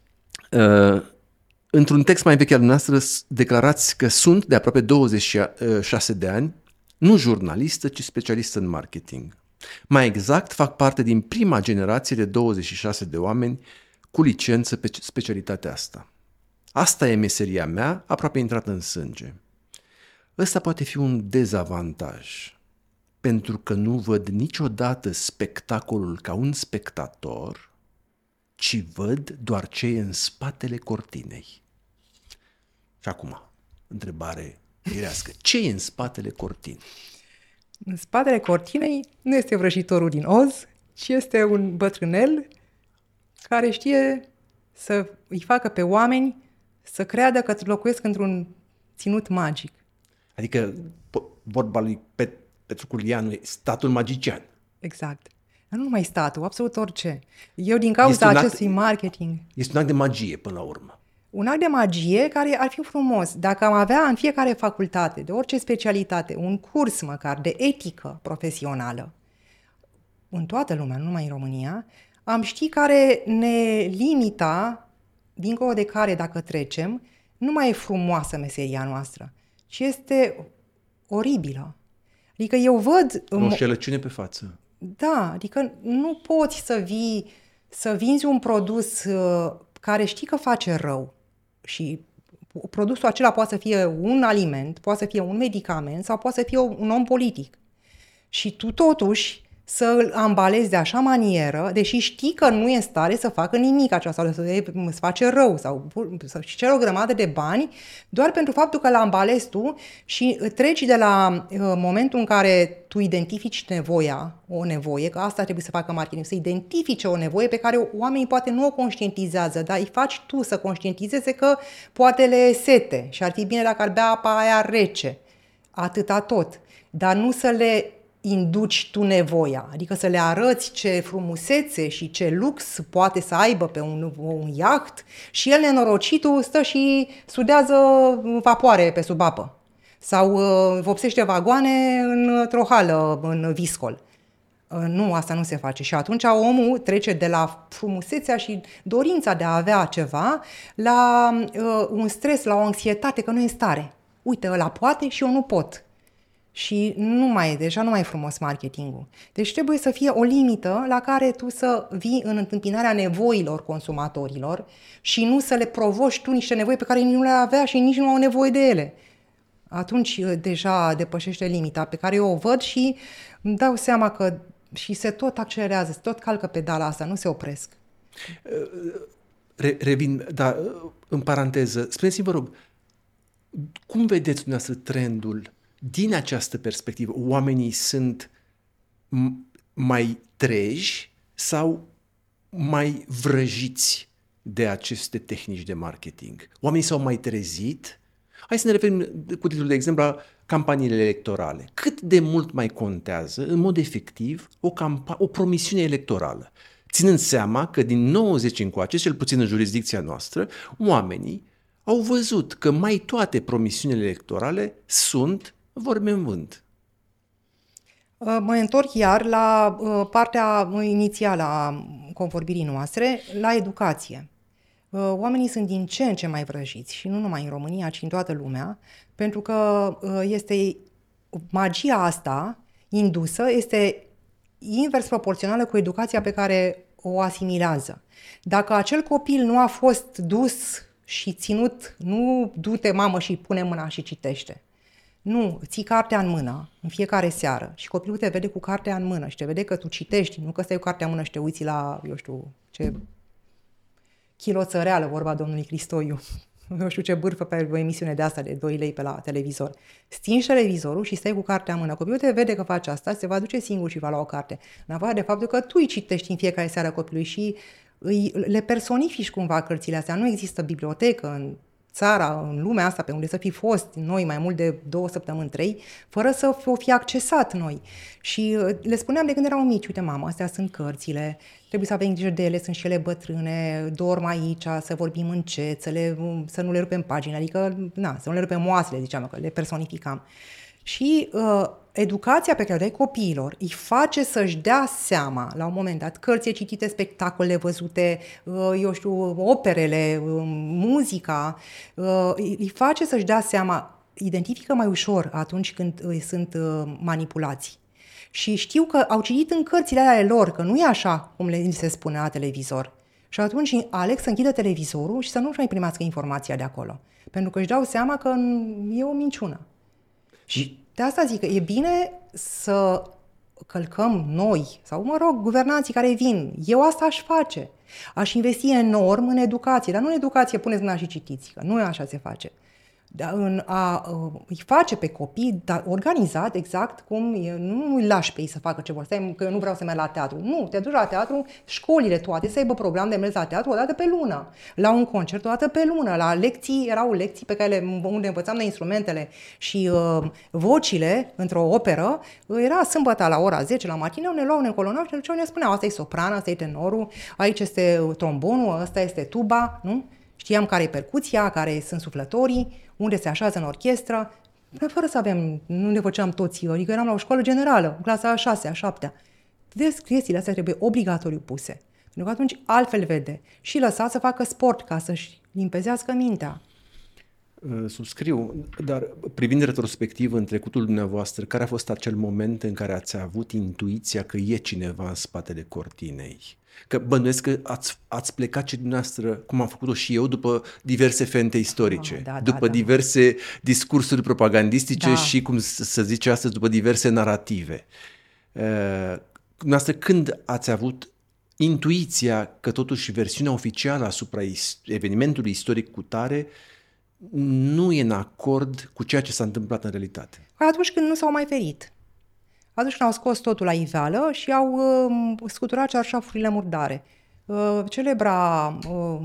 Într-un text mai vechi al dumneavoastră declarați că sunt de aproape 26 de ani, nu jurnalistă, ci specialistă în marketing. Mai exact, fac parte din prima generație de 26 de oameni cu licență pe specialitatea asta. Asta e meseria mea, aproape intrată în sânge. Ăsta poate fi un dezavantaj, pentru că nu văd niciodată spectacolul ca un spectator, ci văd doar ce e în spatele cortinei. Și acum, întrebare firească. Ce e în spatele cortinei? În spatele cortinei nu este vrăjitorul din Oz, ci este un bătrânel care știe să îi facă pe oameni să creadă că locuiesc într-un ținut magic. Adică vorba lui Petru Culianu e statul magician. Exact. Dar nu numai statul, absolut orice. Eu din cauza acestui marketing... Este un act de magie până la urmă. Un act de magie care ar fi frumos. Dacă am avea în fiecare facultate, de orice specialitate, un curs măcar de etică profesională, în toată lumea, nu numai în România, am ști care ne limita, dincolo de care, dacă trecem, nu mai e frumoasă meseria noastră, ci este oribilă. Adică eu văd... O înșelăciune pe față. Da, adică nu poți să vinzi un produs care știi că face rău și produsul acela poate să fie un aliment, poate să fie un medicament sau poate să fie un om politic. Și tu totuși să îl ambalezi de așa manieră, deși știi că nu e în stare să facă nimic aceasta, sau să face rău sau să-și cere o grămadă de bani, doar pentru faptul că l-ambalezi tu și treci de la momentul în care tu identifici o nevoie, că asta trebuie să facă marketing, să identifice o nevoie pe care oamenii poate nu o conștientizează, dar îi faci tu să conștientizeze că poate le e sete și ar fi bine dacă ar bea apa aia rece, atâta tot, dar nu să le induci tu nevoia, adică să le arăți ce frumusețe și ce lux poate să aibă pe un iaht și el, nenorocitul, stă și sudează vapoare pe sub apă sau vopsește vagoane într-o hală în viscol. Nu, asta nu se face. Și atunci omul trece de la frumusețea și dorința de a avea ceva la un stres, la o anxietate că nu e în stare. Uite, ăla poate și eu nu pot. Și deja nu mai e frumos marketingul. Deci trebuie să fie o limită la care tu să vii în întâmpinarea nevoilor consumatorilor și nu să le provoci tu niște nevoi pe care nici nu le avea și nici nu au nevoie de ele. Atunci deja depășește limita pe care eu o văd și îmi dau seama că și se tot accelerează, se tot calcă pedala asta, nu se opresc. Revin, da, în paranteză, spuneți-mi, vă rog, cum vedeți dumneavoastră trendul din această perspectivă? Oamenii sunt mai treji sau mai vrăjiți de aceste tehnici de marketing? Oamenii s-au mai trezit? Hai să ne referim cu titlul de exemplu la campaniile electorale. Cât de mult mai contează, în mod efectiv, o promisiune electorală? Ținând seama că din 90 încoace, cel puțin în jurisdicția noastră, oamenii au văzut că mai toate promisiunile electorale sunt vorbe în vânt. Mă întorc iar la partea inițială a convorbirii noastre, la educație. Oamenii sunt din ce în ce mai vrăjiți și nu numai în România, ci în toată lumea, pentru că este magia asta indusă, este invers proporțională cu educația pe care o asimilează. Dacă acel copil nu a fost dus și ținut, nu du-te mamă și pune mâna și citește. Nu, ții cartea în mână în fiecare seară și copilul te vede cu cartea în mână și te vede că tu citești, nu că stai cu cartea în mână și te uiți la, eu știu, ce chiloțăreală, vorba domnului Cristoiu. Eu știu ce bârfă pe o emisiune de asta de 2 lei pe la televizor. Stingi televizorul și stai cu cartea în mână. Copilul te vede că faci asta, se va duce singur și va lua o carte. În afară de faptul că tu îi citești în fiecare seară copilului și le personifici cumva cărțile astea. Nu există bibliotecă în țara, în lumea asta, pe unde să fi fost noi mai mult de 2 săptămâni, 3, fără să o fi accesat noi. Și le spuneam de când erau mici, uite mama, astea sunt cărțile, trebuie să avem grijă de ele, sunt și ele bătrâne, dorm aici, să vorbim încet, să nu le rupem pagina, adică, să nu le rupem moasele, ziceam, că le personificam. Și educația pe care o dai copiilor îi face să-și dea seama, la un moment dat, cărțile citite, spectacole văzute, eu știu, operele, muzica, îi face să-și dea seama, identifică mai ușor atunci când sunt manipulați. Și știu că au citit în cărțile ale lor, că nu e așa cum le se spune la televizor. Și atunci aleg să închidă televizorul și să nu-și mai primească informația de acolo. Pentru că își dau seama că e o minciună. Și de asta zic că e bine să călcăm noi, sau mă rog, guvernanții care vin. Eu asta aș face. Aș investi enorm în educație, dar nu în educație puneți mâna și citiți, că nu așa se face. Îi face pe copii, dar organizat, exact cum nu îi lași pe ei să facă ce vor. Stai că eu nu vreau să merg la teatru. Nu, te duci la teatru, școlile toate să aibă program de mers la teatru o dată pe lună, la un concert o dată pe lună, la lecții, erau lecții pe care unde învățam de instrumentele și vocile într-o operă, era sâmbătă la ora 10 la matină, ne luau, ne colonau și ne spuneau, asta e soprana, asta e tenorul, aici este trombonul, ăsta este tuba, nu? Știam care e percuția, care sunt suflătorii, unde se așează în orchestră, fără să avem, nu ne făceam toți, adică eram la o școală generală, în clasa a 6-a, a 7-a. Chestiile astea trebuie obligatoriu puse, pentru că atunci altfel vede și lăsa să facă sport ca să-și limpezească mintea. Subscriu, dar privind retrospectiv în trecutul dumneavoastră, care a fost acel moment în care ați avut intuiția că e cineva în spatele cortinei? Că bănuiesc că ați plecat și dumneavoastră, cum am făcut-o și eu, după diverse fente istorice, după diverse discursuri propagandistice și, cum se zice astăzi, după diverse narrative. Dumneavoastră, când ați avut intuiția că totuși versiunea oficială asupra evenimentului istoric cutare nu e în acord cu ceea ce s-a întâmplat în realitate? Atunci când nu s-au mai ferit. Atunci când au scos totul la iveală și au scuturat cearșafurile murdare. Celebra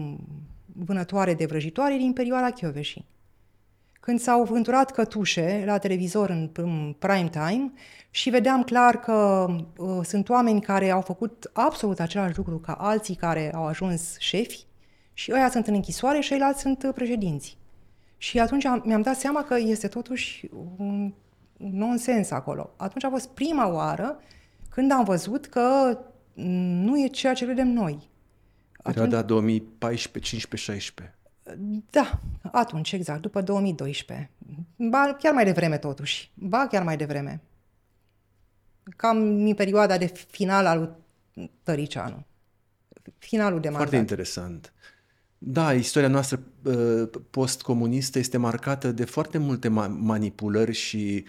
vânătoare de vrăjitoare din perioada Chioveșii. Când s-au vânturat cătușe la televizor în prime time și vedeam clar că sunt oameni care au făcut absolut același lucru ca alții care au ajuns șefi și ăia sunt în închisoare și ceilalți sunt președinți. Și atunci mi-am dat seama că este totuși un nonsens acolo. Atunci a fost prima oară când am văzut că nu e ceea ce vedem noi. Perioada 2014, 15, 16. Da, atunci, exact, după 2012. Ba, chiar mai devreme totuși. Chiar mai devreme. Cam în perioada de final al Tăricianu. Finalul de mandat. Foarte interesant. Da, istoria noastră post-comunistă este marcată de foarte multe manipulări și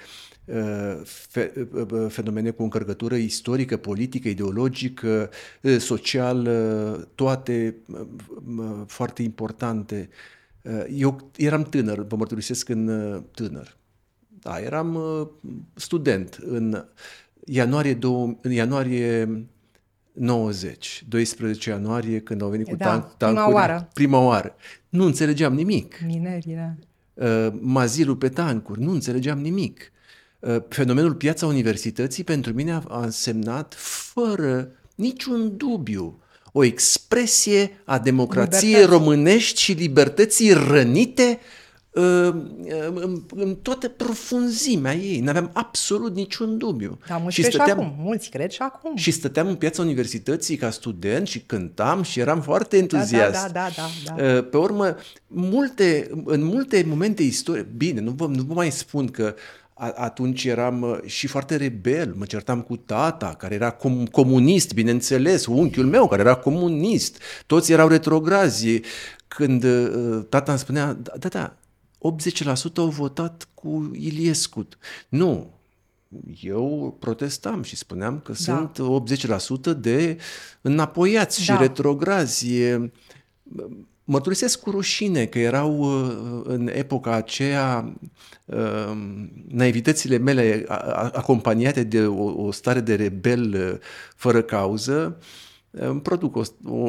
fenomene cu încărcătură istorică, politică, ideologică, socială, toate foarte importante. Eu eram tânăr, vă mărturisesc tânăr. Da, eram student. În ianuarie 90, 12 ianuarie, când au venit cu prima oară. Prima oară. Nu înțelegeam nimic. Minerii, da. Mazilul pe tancuri, nu înțelegeam nimic. Fenomenul Piața Universității pentru mine a însemnat, fără niciun dubiu, o expresie a democrației românești și libertății rănite în toată profunzimea ei. N-aveam absolut niciun dubiu. Da, mulți cred și acum. Și stăteam în Piața Universității ca student și cântam și eram foarte entuziast. Da. Pe urmă, în multe momente istorice, bine, nu vă mai spun că atunci eram și foarte rebel, mă certam cu tata, care era comunist, bineînțeles, unchiul meu, care era comunist, toți erau retrograzi. Când tata îmi spunea, da, 80% au votat cu Iliescu. Nu, eu protestam și spuneam că sunt 80% de înapoiați și retrograzi. Mărturisesc cu rușine că erau în epoca aceea naivitățile mele acompaniate de o stare de rebel fără cauză. Îmi produc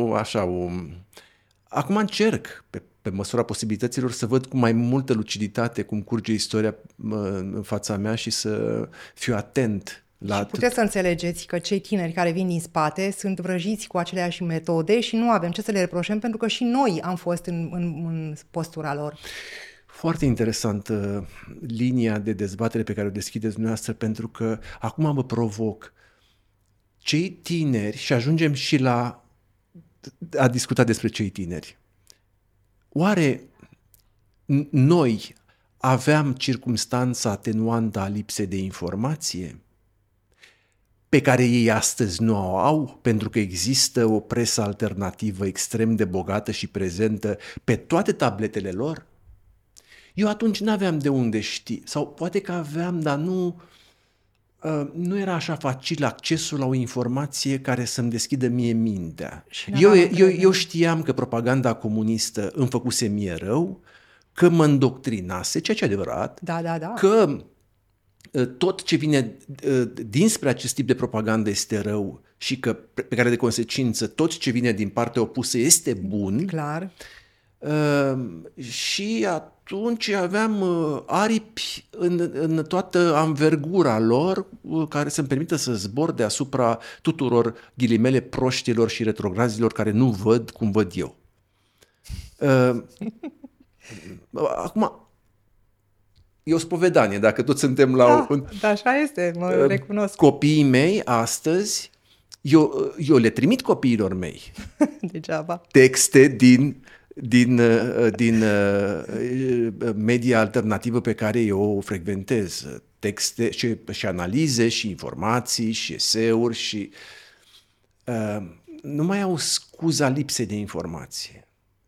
Acum încerc, pe măsura posibilităților, să văd cu mai multă luciditate cum curge istoria în fața mea și să fiu atent la și puteți să înțelegeți că cei tineri care vin din spate sunt vrăjiți cu aceleași metode și nu avem ce să le reproșăm, pentru că și noi am fost în postura lor. Foarte interesantă linia de dezbatere pe care o deschideți dumneavoastră, pentru că acum vă provoc. Cei tineri, și ajungem și la a discuta despre cei tineri. Oare noi aveam circumstanța atenuantă a lipsei de informație pe care ei astăzi nu o au, pentru că există o presă alternativă extrem de bogată și prezentă pe toate tabletele lor? Eu atunci n-aveam de unde ști, sau poate că aveam, dar nu era așa facil accesul la o informație care să-mi deschidă mie mintea. Eu știam că propaganda comunistă îmi făcuse mie rău, că mă îndoctrinase, ceea ce e adevărat, că tot ce vine dinspre acest tip de propagandă este rău și că, pe care de consecință, tot ce vine din partea opusă este bun. Clar. Și atunci aveam aripi în toată anvergura lor care să-mi permită să zbor deasupra tuturor ghilimele proștilor și retrograzilor care nu văd cum văd eu. Acum, e o spovedanie, dacă toți suntem la Da, așa este, mă recunosc. Copiii mei astăzi, eu le trimit copiilor mei degeaba texte din media alternativă pe care eu o frecventez, texte și analize și informații și eseuri și nu mai au scuza lipsei de informație.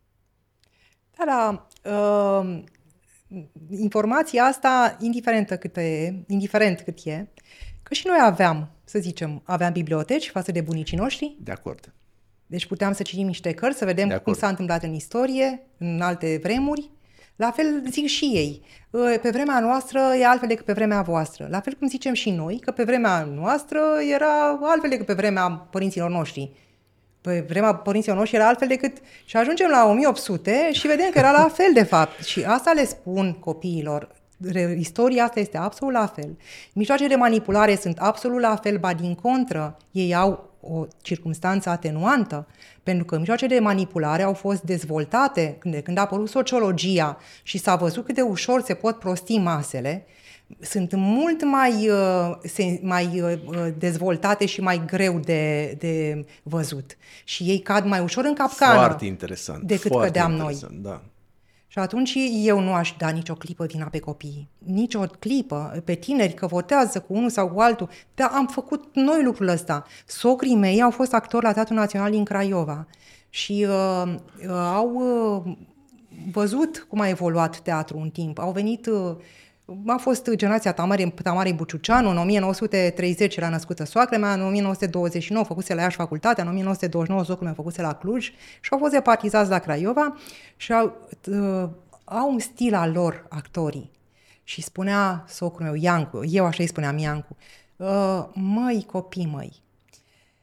Informația asta, indiferent cât e, că și noi aveam biblioteci față de bunicii noștri. De acord. Deci puteam să citim niște cărți, să vedem cum s-a întâmplat în istorie, în alte vremuri. La fel zic și ei. Pe vremea noastră e altfel decât pe vremea voastră. La fel cum zicem și noi, că pe vremea noastră era altfel decât pe vremea părinților noștri. Pe vremea părinților noștri era altfel decât... Și ajungem la 1800 și vedem că era la fel de fapt. Și asta le spun copiilor. Istoria asta este absolut la fel. Mijloacele de manipulare sunt absolut la fel, ba din contră, ei au o circumstanță atenuantă, pentru că mijloacele de manipulare au fost dezvoltate când a apărut sociologia și s-a văzut cât de ușor se pot prosti masele, sunt mult mai dezvoltate și mai greu de văzut. Și ei cad mai ușor în capcană. Foarte interesant. Decât cădeam noi. Da. Și atunci eu nu aș da nicio clipă vina pe copii. Nicio clipă pe tineri că votează cu unul sau cu altul. Dar am făcut noi lucrul ăsta. Socrii mei au fost actori la Teatrul Național din Craiova și au văzut cum a evoluat teatrul în timp. Au venit... A fost generația Tamarei Buciuceanu, în 1930 era născută soacră mea, în 1929 făcuse la Iași facultatea, în 1929 socrul meu făcuse la Cluj și au fost repartizați la Craiova și au un stil al lor actorii. Și spunea socrul meu, Iancu, eu așa îi spuneam Iancu, măi, copii măi,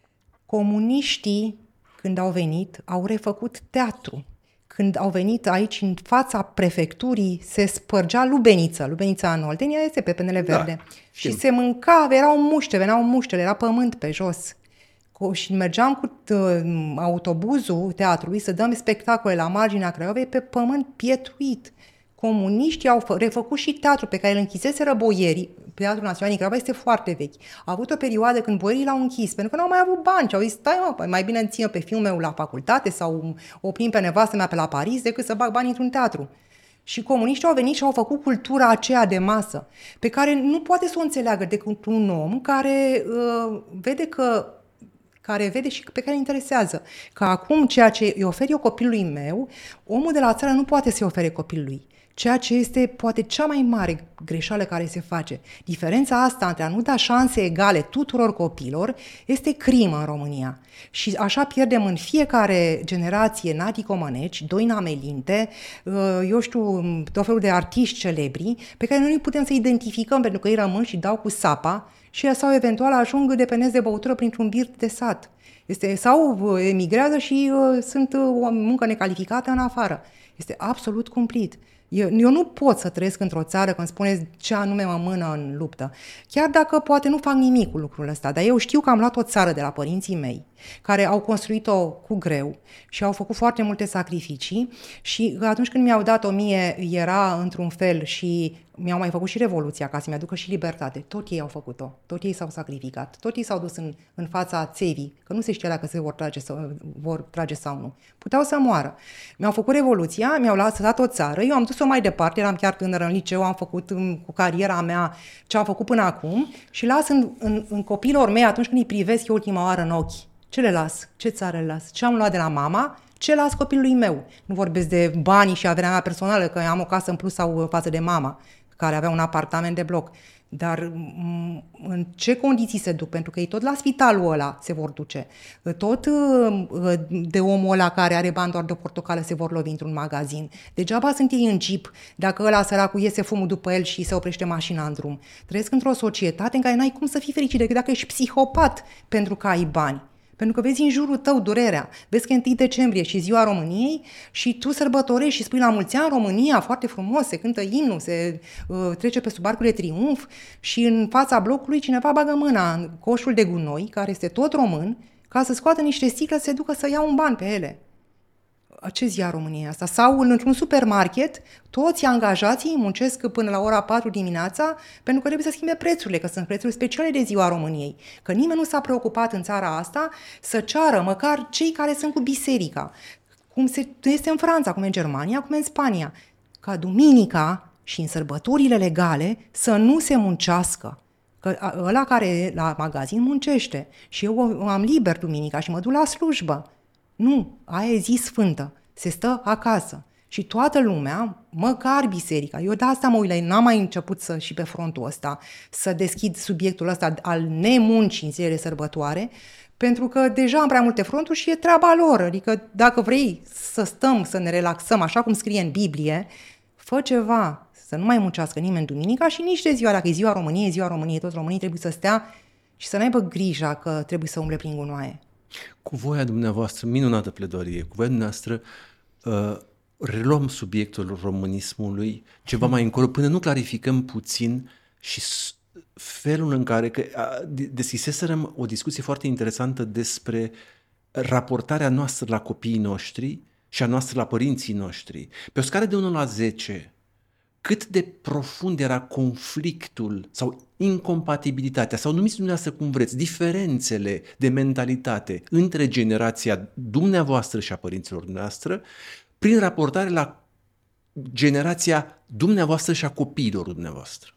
Comuniștii, când au venit, au refăcut teatru. Când au venit aici, în fața prefecturii, se spărgea lubeniță. Lubenița în Oltenia este pe penele verde. Și se mânca, veneau muște, era pământ pe jos. Și mergeam cu autobuzul teatrului să dăm spectacole la marginea Craiovei pe pământ pietruit. Comuniștii au refăcut și teatru pe care îl închiseseră boierii. Teatrul Național din Craiova este foarte vechi. A avut o perioadă când boierii l-au închis, pentru că nu au mai avut bani și au zis, stai mă, mai bine îmi țin pe fiul meu la facultate sau o prind pe nevastă mea pe la Paris decât să bag bani într-un teatru. Și comuniștii au venit și au făcut cultura aceea de masă, pe care nu poate să o înțeleagă decât un om care vede și pe care îl interesează. Că acum ceea ce îi ofer eu copilului meu, omul de la țară nu poate să-i ofere copilului. Ceea ce este poate cea mai mare greșeală care se face. Diferența asta între a nu da șanse egale tuturor copiilor este crimă în România. Și așa pierdem în fiecare generație Nati Comăneci, Doina Melinte, eu știu, tot felul de artiști celebri, pe care noi nu putem să identificăm pentru că ei rămân și dau cu sapa și sau eventual ajung dependenți de băutură printr-un birt de sat. Sau emigrează și sunt o muncă necalificată în afară. Este absolut cumplit. Eu nu pot să trăiesc într-o țară când spuneți ce anume mă mână în luptă. Chiar dacă poate nu fac nimic cu lucrul ăsta, dar eu știu că am luat o țară de la părinții mei, care au construit-o cu greu și au făcut foarte multe sacrificii și atunci când mi-au dat-o mie era într-un fel și mi-au mai făcut și Revoluția ca să-mi aducă și libertate. Tot ei au făcut-o, tot ei s-au sacrificat, tot ei s-au dus în fața țevii, că nu se știa dacă se vor trage sau nu. Puteau să moară. Mi-au făcut Revoluția, mi-au lăsat o țară, eu am dus-o mai departe, eram chiar tânără în liceu, am făcut cu cariera mea ce am făcut până acum și las în copiilor mei atunci când îi privesc eu ultima oară în ochi. Ce le las? Ce țară le las? Ce am luat de la mama? Ce las copilului meu? Nu vorbesc de banii și averea mea personală, că am o casă în plus sau față de mama, care avea un apartament de bloc. Dar în ce condiții se duc? Pentru că ei tot la spitalul ăla se vor duce. Tot de omul ăla care are bani doar de o portocală se vor lovi într-un magazin. Degeaba sunt ei în jeep dacă ăla săracul iese fumul după el și se oprește mașina în drum. Trăiesc într-o societate în care n-ai cum să fii fericit decât dacă ești psihopat pentru că ai bani. Pentru că vezi în jurul tău durerea. Vezi că e 1 decembrie și Ziua României și tu sărbătorești și spui la mulți ani România, foarte frumos, se cântă imnul, se trece pe sub Arcul de Triunf și în fața blocului cineva bagă mâna în coșul de gunoi, care este tot român, ca să scoată niște sticle să se ducă să ia un ban pe ele. Ce zi a României asta? Sau într-un supermarket, toți angajații muncesc până la ora 4 dimineața pentru că trebuie să schimbe prețurile, că sunt prețuri speciale de Ziua României. Că nimeni nu s-a preocupat în țara asta să ceară măcar cei care sunt cu biserica, cum este în Franța, cum e în Germania, cum e în Spania, ca duminica și în sărbătorile legale să nu se muncească. Că ăla care e la magazin muncește și eu am liber duminica și mă duc la slujbă. Nu, aia e zi sfântă, se stă acasă și toată lumea, măcar biserica, eu de asta mă uit la ei, n-am mai început și pe frontul ăsta să deschid subiectul ăsta al nemuncii în zilele sărbătoare, pentru că deja am prea multe fronturi și e treaba lor, adică dacă vrei să stăm, să ne relaxăm, așa cum scrie în Biblie, fă ceva, să nu mai muncească nimeni duminica și nici de ziua, dacă e Ziua României, toți românii trebuie să stea și să n-aibă grija că trebuie să umble prin gunoaie. Cu voia dumneavoastră, minunată pledoarie, cu voia dumneavoastră reluăm subiectul românismului ceva mai încolo, până nu clarificăm puțin și felul în care deschiseserăm o discuție foarte interesantă despre raportarea noastră la copiii noștri și a noastră la părinții noștri. Pe o scară de 1 la 10, cât de profund era conflictul sau incompatibilitatea, sau numiți dumneavoastră cum vreți, diferențele de mentalitate între generația dumneavoastră și a părinților dumneavoastră, prin raportare la generația dumneavoastră și a copiilor dumneavoastră?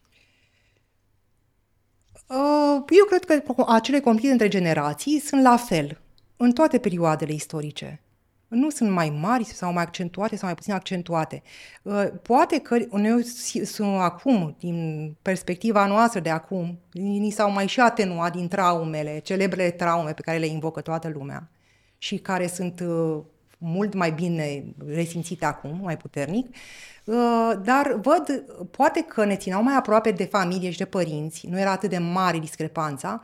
Eu cred că acele conflicte între generații sunt la fel în toate perioadele istorice. Nu sunt mai mari sau mai accentuate sau mai puțin accentuate. Poate că noi sunt acum, din perspectiva noastră de acum, ni s-au mai și atenuat din traumele, celebrele traume pe care le invocă toată lumea și care sunt mult mai bine resimțite acum, mai puternic, dar văd, poate că ne țineau mai aproape de familie și de părinți, nu era atât de mare discrepanța,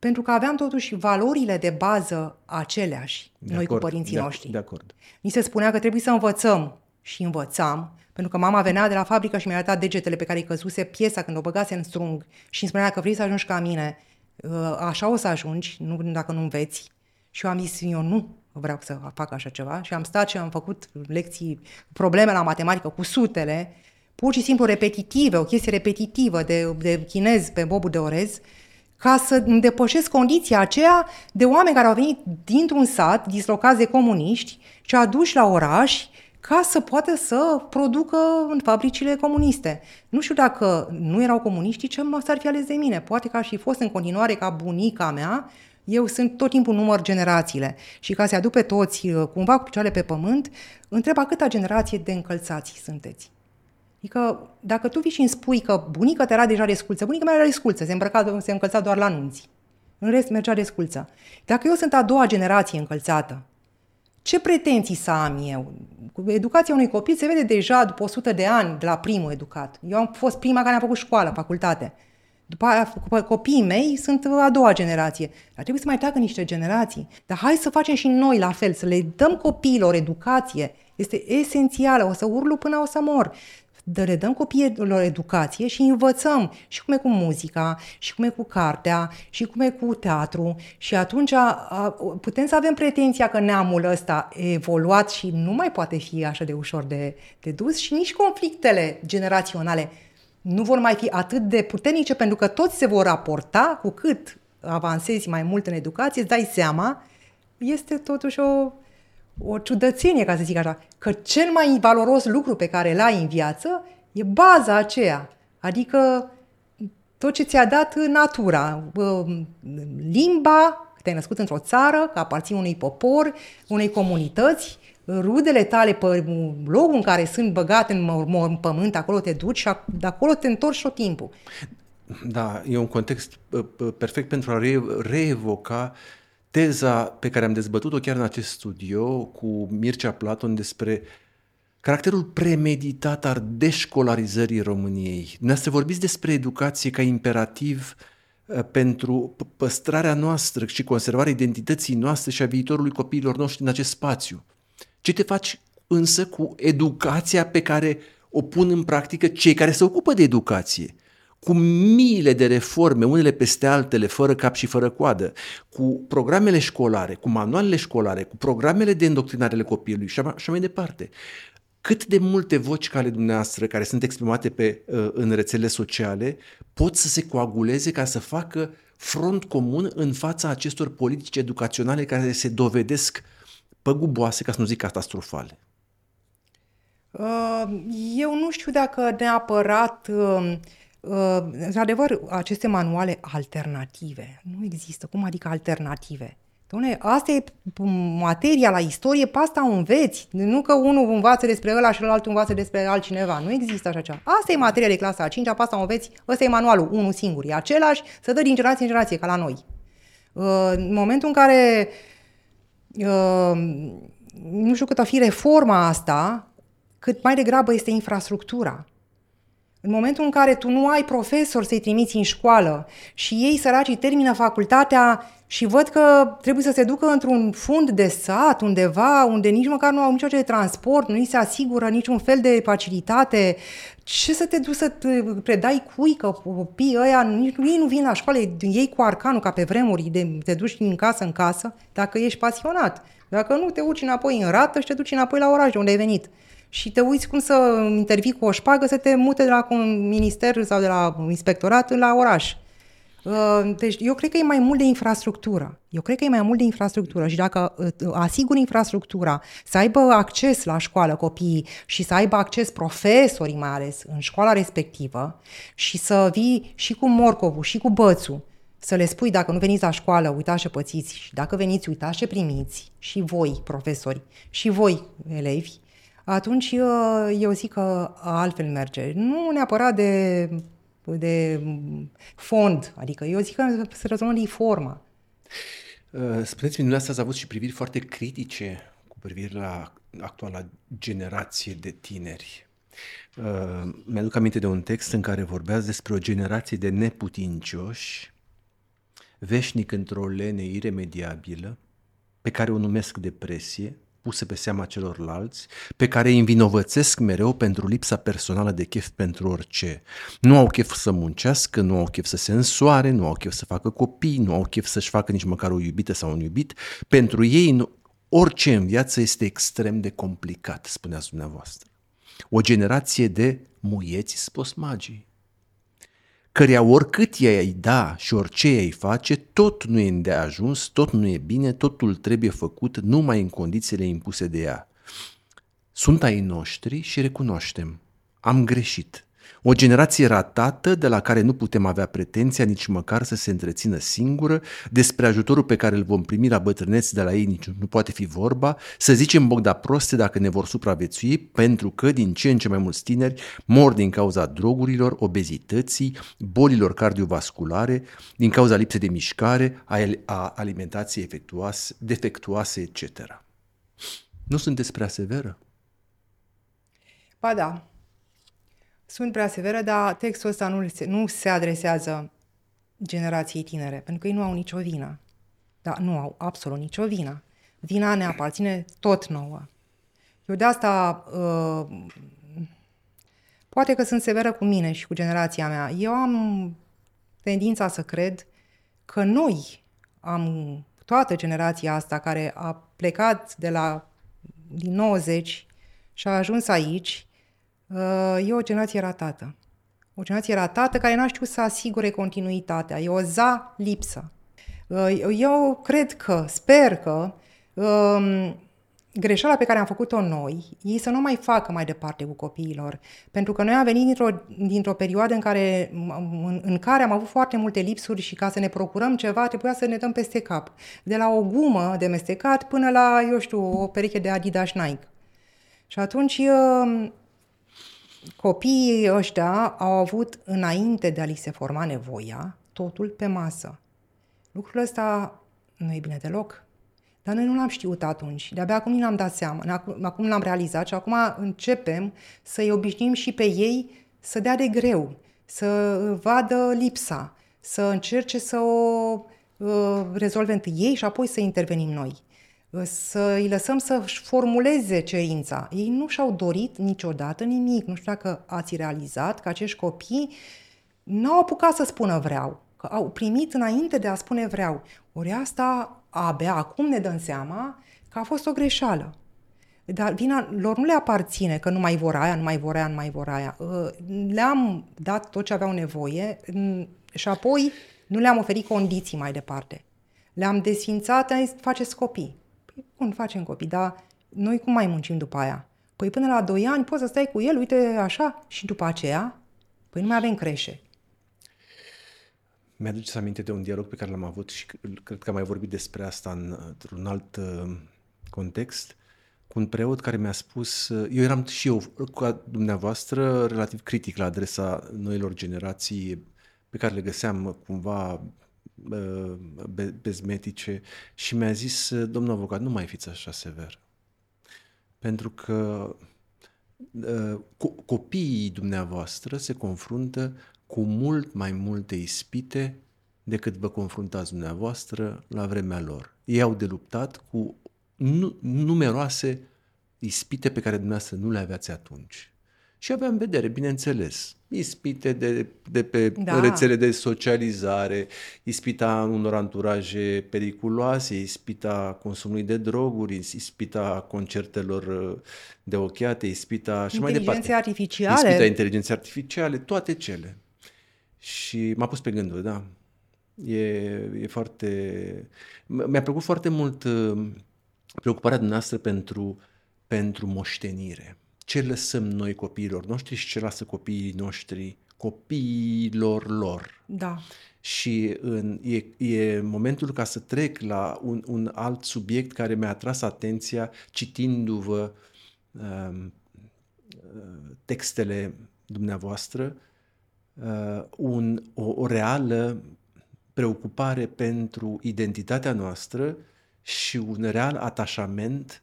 pentru că aveam totuși valorile de bază aceleași, noi cu părinții noștri. De acord. Ni se spunea că trebuie să învățăm și învățam, pentru că mama venea de la fabrică și mi-a arătat degetele pe care îi căzuse piesa când o băgase în strung și îmi spunea că vrei să ajungi ca mine, așa o să ajungi, nu, dacă nu înveți. Și eu am zis, eu nu vreau să fac așa ceva și am stat și am făcut lecții, probleme la matematică cu sutele, pur și simplu repetitive, o chestie repetitivă de chinez pe bobul de orez, ca să îmi depășesc condiția aceea de oameni care au venit dintr-un sat, dislocați de comuniști și aduși la oraș ca să poată să producă în fabricile comuniste. Nu știu dacă nu erau comuniști, ce s-ar fi ales de mine. Poate că aș fi fost în continuare ca bunica mea. Eu sunt tot timpul număr generațiile și ca să-i aduc pe toți cumva cu picioarele pe pământ, întreb a câta generație de încălțați sunteți. Adică dacă tu vii și îmi spui că bunica te era deja desculță, bunica mea era desculță, se încălța doar la nunți. În rest mergea desculță. Dacă eu sunt a doua generație încălțată, ce pretenții să am eu? Educația unui copil se vede deja după 100 de ani de la primul educat. Eu am fost prima care a făcut școală, facultate. După aia, copiii mei sunt a doua generație. Dar trebuie să mai treacă niște generații. Dar hai să facem și noi la fel, să le dăm copiilor educație. Este esențială, o să urlu până o să mor. Le dăm copiilor educație și învățăm și cum e cu muzica, și cum e cu cartea, și cum e cu teatru. Și atunci putem să avem pretenția că neamul ăsta e evoluat și nu mai poate fi așa de ușor de dus și nici conflictele generaționale nu vor mai fi atât de puternice pentru că toți se vor raporta cu cât avansezi mai mult în educație, îți dai seama, este totuși o ciudățenie, ca să zic așa, că cel mai valoros lucru pe care îl ai în viață e baza aceea, adică tot ce ți-a dat natura, limba, că te-ai născut într-o țară, că aparții unui popor, unei comunități, rudele tale pe locul în care sunt băgate în pământ, acolo te duci și de acolo te întorci tot timpul. Da, e un context perfect pentru a reevoca teza pe care am dezbătut-o chiar în acest studio cu Mircea Platon despre caracterul premeditat al deșcolarizării României. Dumneavoastră vorbiți despre educație ca imperativ pentru păstrarea noastră și conservarea identității noastre și a viitorului copiilor noștri în acest spațiu. Ce te faci însă cu educația pe care o pun în practică cei care se ocupă de educație? Cu miile de reforme, unele peste altele, fără cap și fără coadă, cu programele școlare, cu manualele școlare, cu programele de îndoctrinare ale copilului și așa mai departe. Cât de multe voci ca ale dumneavoastră, care sunt exprimate în rețelele sociale, pot să se coaguleze ca să facă front comun în fața acestor politici educaționale care se dovedesc păguboase, ca să nu zic catastrofale? Eu nu știu dacă neapărat... Într-adevăr, aceste manuale alternative nu există. Cum adică alternative? Doamne, asta e materia la istorie, pe asta o înveți. Nu că unul învață despre ăla și altul învață despre altcineva. Nu există așa ceva. Asta e materia de clasa a 5-a, pe asta o înveți. Ăsta e manualul, unul singur. E același, să dă din generație în generație, ca la noi. În momentul în care nu știu cât o fi reforma asta, cât mai degrabă este infrastructura. În momentul în care tu nu ai profesori să-i trimiți în școală și ei săracii termină facultatea și văd că trebuie să se ducă într-un fund de sat undeva, unde nici măcar nu au mijloace de transport, nu îi se asigură niciun fel de facilitate, ce să te duci să te predai cui, că copiii ăia, ei nu vin la școală, ei cu arcanul ca pe vremuri, te duci din casă în casă, dacă ești pasionat. Dacă nu, te uci înapoi în rată și te duci înapoi la oraș de unde ai venit. Și te uiți cum să intervii cu o șpagă să te mute de la minister sau de la inspectorat la oraș. Deci eu cred că e mai mult de infrastructură. Și dacă asiguri infrastructura, să aibă acces la școală copiii și să aibă acces profesorii mai ales în școala respectivă și să vii și cu morcovul și cu bățul, să le spui dacă nu veniți la școală, uitați ce pățiți și dacă veniți, uitați ce primiți și voi, profesori, și voi, elevi, atunci eu zic că altfel merge. Nu neapărat de fond, adică eu zic că se rezolvă din formă. Spuneți-mi, dumneavoastră ați avut și priviri foarte critice cu privire la actuala generație de tineri. Mi-aduc aminte de un text în care vorbeați despre o generație de neputincioși veșnic într-o lene iremediabilă, pe care o numesc depresie, pusă pe seama celorlalți, pe care îi învinovățesc mereu pentru lipsa personală de chef pentru orice. Nu au chef să muncească, nu au chef să se însoare, nu au chef să facă copii, nu au chef să-și facă nici măcar o iubită sau un iubit. Pentru ei, orice în viață este extrem de complicat, spuneați dumneavoastră. O generație de muieți sposmagii, căreia oricât i-ai da și orice i-ai face, tot nu e îndeajuns, tot nu e bine, totul trebuie făcut numai în condițiile impuse de ea. Sunt ai noștri și recunoaștem. Am greșit. O generație ratată de la care nu putem avea pretenția nici măcar să se întrețină singură, despre ajutorul pe care îl vom primi la bătrâneți de la ei nici nu poate fi vorba, să zicem bogda proste dacă ne vor supraviețui, pentru că din ce în ce mai mulți tineri mor din cauza drogurilor, obezității, bolilor cardiovasculare, din cauza lipsei de mișcare, a alimentației defectuoase, etc. Nu sunteți prea severă? Ba da, sunt prea severă, dar textul ăsta nu se adresează generației tinere, pentru că ei nu au nicio vină. Da, nu au absolut nicio vină. Vina ne aparține tot nouă. Eu de asta, poate că sunt severă cu mine și cu generația mea. Eu am tendința să cred că noi am, toată generația asta care a plecat din 90 și a ajuns aici, e o generație ratată. O generație ratată care n-a știut să asigure continuitatea. E o lipsă. Eu sper că greșeala pe care am făcut-o noi, ei să nu mai facă mai departe cu copiilor. Pentru că noi am venit dintr-o perioadă în care am avut foarte multe lipsuri și ca să ne procurăm ceva trebuia să ne dăm peste cap. De la o gumă de mestecat până la, o pereche de Adidas Nike. Și atunci copiii ăștia au avut, înainte de a li se forma nevoia, totul pe masă. Lucrul ăsta nu e bine deloc. Dar noi nu l-am știut atunci. De-abia acum ne-am dat seama, acum l-am realizat și acum începem să-i obișnuim și pe ei să dea de greu, să vadă lipsa, să încerce să o rezolve întâi ei și apoi să intervenim noi. Să îi lăsăm să-și formuleze cerința. Ei nu și-au dorit niciodată nimic. Nu știu dacă ați realizat că acești copii n-au apucat să spună vreau, că au primit înainte de a spune vreau. Ori asta, abia acum ne dăm seama că a fost o greșeală. Dar vina lor nu le aparține că nu mai vor aia, nu mai vor aia, nu mai vor aia. Le-am dat tot ce aveau nevoie și apoi nu le-am oferit condiții mai departe. Le-am desfințat, faceți copii. Păi, bun, facem copii, dar noi cum mai muncim după aia? Păi până la 2 ani poți să stai cu el, uite așa, și după aceea, păi nu mai avem creșe. Mi-aduceți aminte de un dialog pe care l-am avut și cred că am mai vorbit despre asta într-un alt context, cu un preot care mi-a spus, eu eram și eu, ca dumneavoastră, relativ critic la adresa noilor generații pe care le găseam cumva bezmetice și mi-a zis, domnul avocat, nu mai fiți așa sever. Pentru că copiii dumneavoastră se confruntă cu mult mai multe ispite decât vă confruntați dumneavoastră la vremea lor. Ei au de luptat cu numeroase ispite pe care dumneavoastră nu le aveați atunci. Și aveam în vedere, bineînțeles, ispite de pe rețele de socializare, ispita unor anturaje periculoase, ispita consumului de droguri, ispita concertelor de ochiate, ispita și mai departe. Ispita inteligenței artificiale, toate cele. Și m-a pus pe gânduri, da. E foarte... Mi-a plăcut foarte mult preocuparea dumneavoastră pentru moștenire. Ce lăsăm noi copiilor noștri și ce lasă copiii noștri copiilor lor. Da. Și e momentul ca să trec la un alt subiect care mi-a atras atenția citindu-vă textele dumneavoastră, o reală preocupare pentru identitatea noastră și un real atașament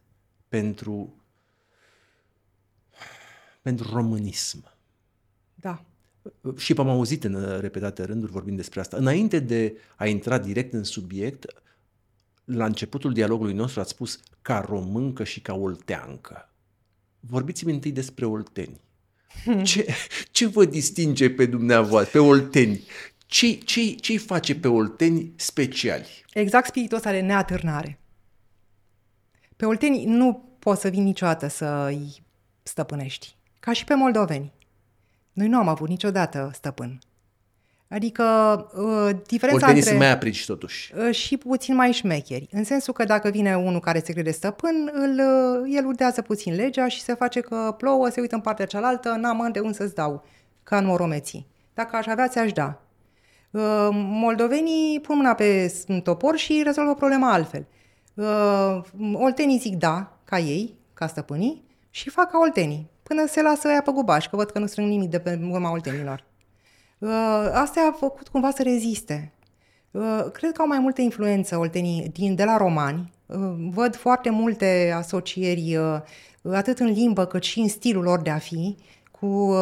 pentru românism. Da. și v-am auzit în repetate rânduri vorbind despre asta. Înainte de a intra direct în subiect, la începutul dialogului nostru ați spus ca româncă și ca olteancă. Vorbiți-mi întâi despre olteni. Ce vă distinge pe dumneavoastră, pe olteni? Ce-i face pe olteni speciali? Exact spiritul ăsta de neatârnare. Pe olteni nu poți să vii niciodată să-i stăpânești. Ca și pe moldoveni. Noi nu am avut niciodată stăpân. Adică diferența Oltenii sunt mai aprici totuși. Și puțin mai șmecheri. În sensul că dacă vine unul care se crede stăpân, el urdează puțin legea și se face că plouă, se uită în partea cealaltă, n-am de unde să-ți dau, ca în moromeții. Dacă aș avea, ți-aș da. Moldovenii pun mâna pe topor și rezolvă problema altfel. Oltenii zic da, ca ei, ca stăpânii, și fac ca oltenii, până se lasă ea pe gubaș, că văd că nu strâng nimic de pe urma oltenilor. Asta a făcut cumva să reziste. Cred că au mai multă influență oltenii de la romani. Văd foarte multe asocieri, atât în limbă cât și în stilul lor de a fi, cu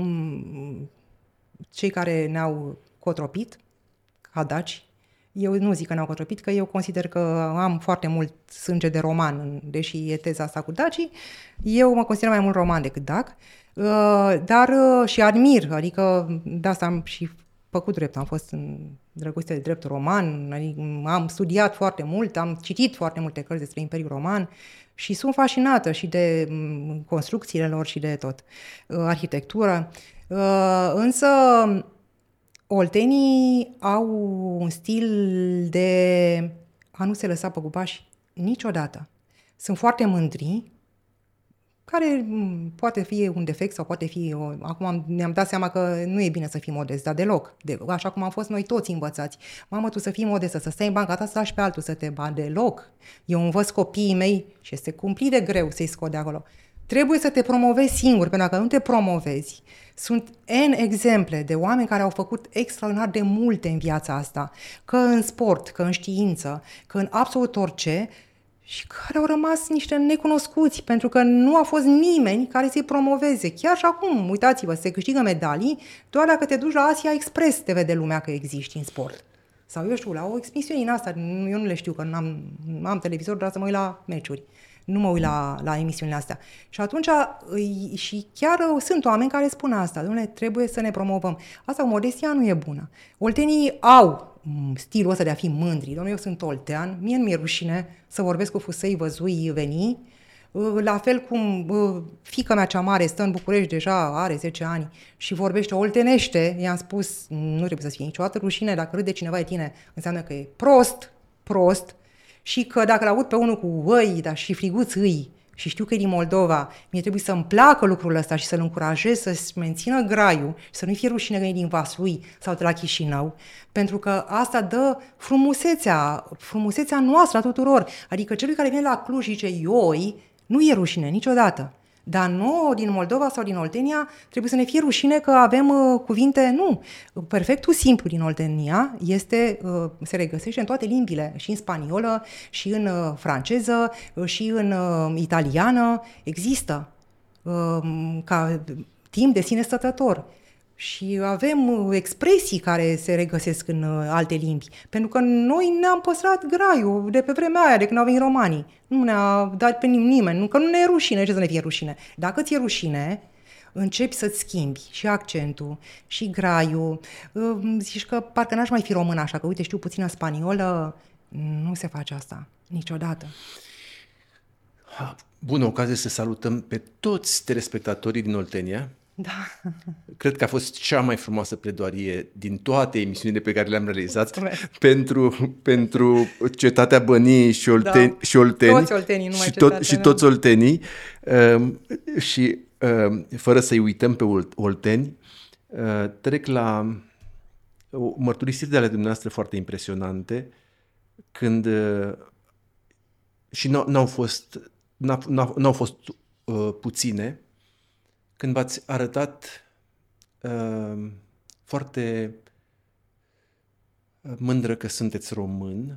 cei care ne-au cotropit, ca daci. Eu nu zic că ne-au cotropit, că eu consider că am foarte mult sânge de roman, deși e teza asta cu dacii. Eu mă consider mai mult roman decât dac, dar și admir, adică de asta am și făcut drept, am fost în drăguste de drept roman, adică am studiat foarte mult, am citit foarte multe cărți despre Imperiul Roman și sunt fascinată și de construcțiile lor și de tot, arhitectură. Însă oltenii au un stil de a nu se lăsa pe gubași niciodată. Sunt foarte mândri, care poate fi un defect sau poate fi... Acum ne-am dat seama că nu e bine să fii modest, dar deloc. Așa cum am fost noi toți învățați. Mamă, tu să fii modestă, să stai în banca ta, să lași pe altul să te ba, deloc. Eu învăț copiii mei și este cumplit de greu să-i scot de acolo. Trebuie să te promovezi singur, pentru că nu te promovezi. Sunt N exemple de oameni care au făcut extraordinar de multe în viața asta, că în sport, că în știință, că în absolut orice, și care au rămas niște necunoscuți, pentru că nu a fost nimeni care să-i promoveze. Chiar și acum, uitați-vă, se câștigă medalii doar dacă te duci la Asia Express, te vede lumea că existi în sport. Sau eu știu, la o emisiune din asta, eu nu le știu, că am televizor, doar să mă uit la meciuri. Nu mă uit la emisiunile astea. Și atunci, și chiar sunt oameni care spun asta, dom'le, trebuie să ne promovăm. Asta, modestia nu e bună. Oltenii au stilul ăsta de a fi mândri. Dom'le, eu sunt oltean, mie nu mi-e rușine să vorbesc cu Fusei, văzui, veni. La fel cum fiica mea cea mare stă în București, deja are 10 ani și vorbește oltenește, i-am spus, nu trebuie să fie niciodată rușine, dacă râde cineva de tine, înseamnă că e prost, și că dacă l-aud pe unul cu îi, dar și friguț îi, și știu că e din Moldova, mie trebuie să-mi placă lucrul ăsta și să-l încurajez să-și mențină graiul și să nu-i fie rușine că e din Vaslui sau de la Chișinău, pentru că asta dă frumusețea noastră a tuturor. Adică celui care vine la Cluj și zice ioi, nu e rușine niciodată. Dar nouă din Moldova sau din Oltenia trebuie să ne fie rușine că avem cuvinte, nu. Perfectul simplu din Oltenia se regăsește în toate limbile, și în spaniolă, și în franceză, și în italiană. Există ca timp de sine stătător. Și avem expresii care se regăsesc în alte limbi. Pentru că noi ne-am păstrat graiul de pe vremea aia, de când au venit romanii. Nu ne-a dat pe nimeni, că nu ne e rușine. Ce să ne fie rușine? Dacă ți-e rușine, începi să-ți schimbi și accentul, și graiul. Zici că parcă n-aș mai fi român așa, că uite, știu puțină spaniolă. Nu se face asta niciodată. Bună ocazie să salutăm pe toți telespectatorii din Oltenia. Da. Cred că a fost cea mai frumoasă pledoarie din toate emisiunile pe care le-am realizat pentru cetatea Băniei și Olteni. Toți oltenii, numai și toți oltenii. Și fără să-i uităm pe olteni, trec la mărturisiri de ale dumneavoastră foarte impresionante, când și n-au fost puține, când v-ați arătat foarte mândră că sunteți român,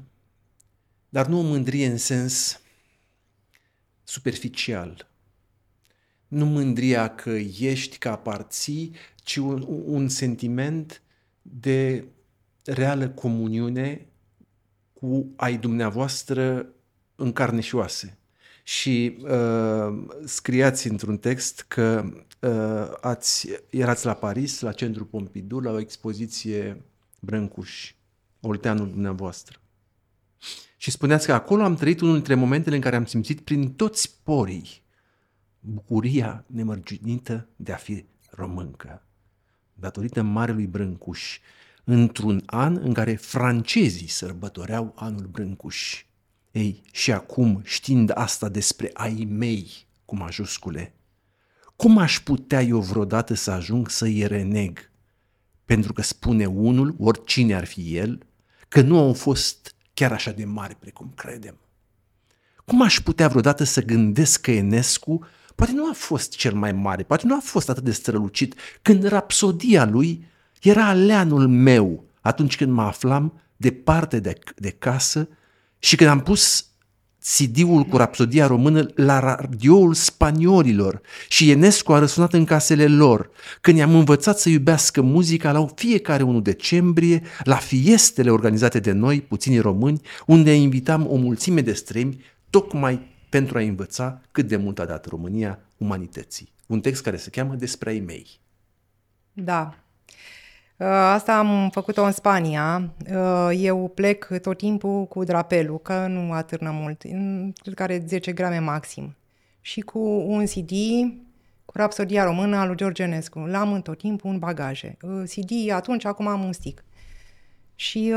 dar nu o mândrie în sens superficial. nu mândria că ești, că aparții, ci un sentiment de reală comuniune cu ai dumneavoastră în carne și oase. Și scriați într-un text că erați la Paris, la Centrul Pompidou, la o expoziție Brâncuși, olteanul dumneavoastră. Și spuneați că acolo am trăit unul dintre momentele în care am simțit prin toți porii bucuria nemărginită de a fi româncă, datorită Marelui Brâncuși, într-un an în care francezii sărbătoreau anul Brâncuși. Ei, și acum, știind asta despre ai mei, cu majuscule, cum aș putea eu vreodată să ajung să-i reneg? Pentru că spune unul, oricine ar fi el, că nu au fost chiar așa de mari precum credem. Cum aș putea vreodată să gândesc că Enescu poate nu a fost cel mai mare, poate nu a fost atât de strălucit, când rapsodia lui era aleanul meu atunci când mă aflam departe de casă și când am pus CD-ul cu rapsodia română la radioul spaniolilor și Enescu a răsunat în casele lor, când i-am învățat să iubească muzica la fiecare 1 decembrie, la fiestele organizate de noi, puțini români, unde invitam o mulțime de străini tocmai pentru a învăța cât de mult a dat România umanității. Un text care se cheamă Despre ai mei. Da. Asta am făcut-o în Spania. Eu plec tot timpul cu drapelul, că nu atârnă mult, cred că are 10 grame maxim. Și cu un CD cu rapsodia română a lui George Enescu. L-am în tot timpul în bagaje. CD atunci, acum am un stick. Și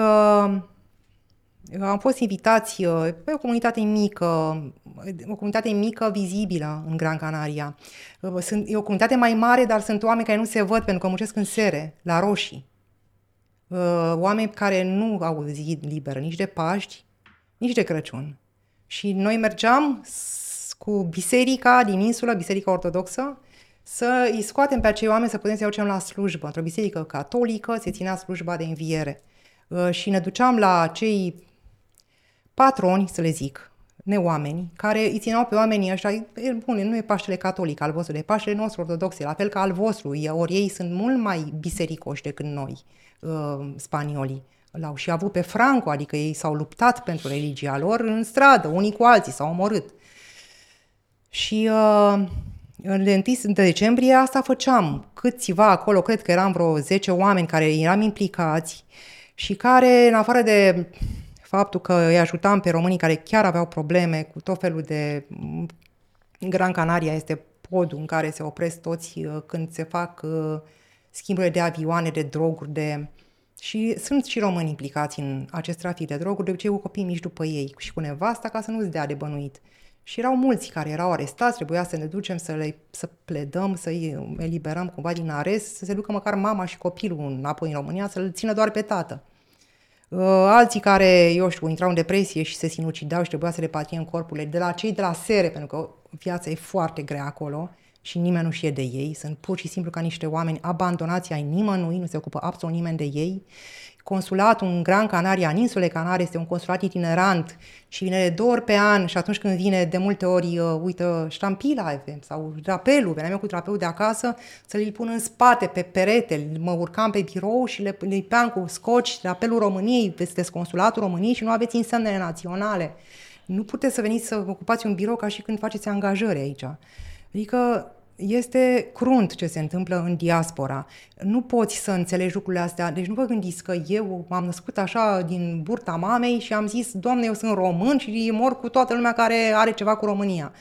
am fost invitați pe o comunitate mică, vizibilă în Gran Canaria. E o comunitate mai mare, dar sunt oameni care nu se văd pentru că muncesc în sere, la roșii. Oameni care nu au zi liberă nici de Paști, nici de Crăciun. Și noi mergeam cu biserica din insulă, biserica ortodoxă, să îi scoatem pe acei oameni să putem să-i aducem la slujbă. Într-o biserică catolică se ținea slujba de înviere. Și ne duceam la cei patroni, să le zic, neoameni, care îi țineau pe oamenii ăștia, bune, nu e Paștele catolic al vostru, e Paștele nostru ortodox, la fel ca al vostru, ori ei sunt mult mai bisericoși decât noi, spaniolii. L-au și avut pe Franco, adică ei s-au luptat pentru religia lor în stradă, unii cu alții, s-au omorât. Și în 1 decembrie asta făceam. Câțiva acolo, cred că eram vreo 10 oameni care eram implicați și care, în afară de faptul că îi ajutam pe românii care chiar aveau probleme cu tot felul de... Gran Canaria este podul în care se opresc toți când se fac schimburile de avioane, de droguri, și sunt și români implicați în acest trafic de droguri, de obicei cu copii mici după ei și cu nevasta ca să nu-ți dea de bănuit. Și erau mulți care erau arestați, trebuia să ne ducem să pledăm, să-i eliberăm cumva din arest, să se ducă măcar mama și copilul înapoi în România, să-l țină doar pe tată. Alții care, eu știu, intrau în depresie și se sinucideau și trebuia să repatriem corpurile, de la cei de la sere, pentru că viața e foarte grea acolo și nimeni nu știe de ei, sunt pur și simplu ca niște oameni abandonați ai nimănui, nu se ocupă absolut nimeni de ei. Consulatul în Gran Canaria, în insule Canare, este un consulat itinerant și vine de 2 ori pe an și atunci când vine, de multe ori, uită ștampila sau drapelul, veneam eu cu drapelul de acasă să-l pun în spate, pe perete, mă urcam pe birou și le lipeam cu scoci drapelul României, sunteți consulatul României și nu aveți insemnele naționale. Nu puteți să veniți să ocupați un birou ca și când faceți angajări aici. Adică este crunt ce se întâmplă în diaspora. Nu poți să înțelegi lucrurile astea. Deci nu vă gândiți că eu m-am născut așa din burta mamei și am zis, Doamne, eu sunt român și mor cu toată lumea care are ceva cu România.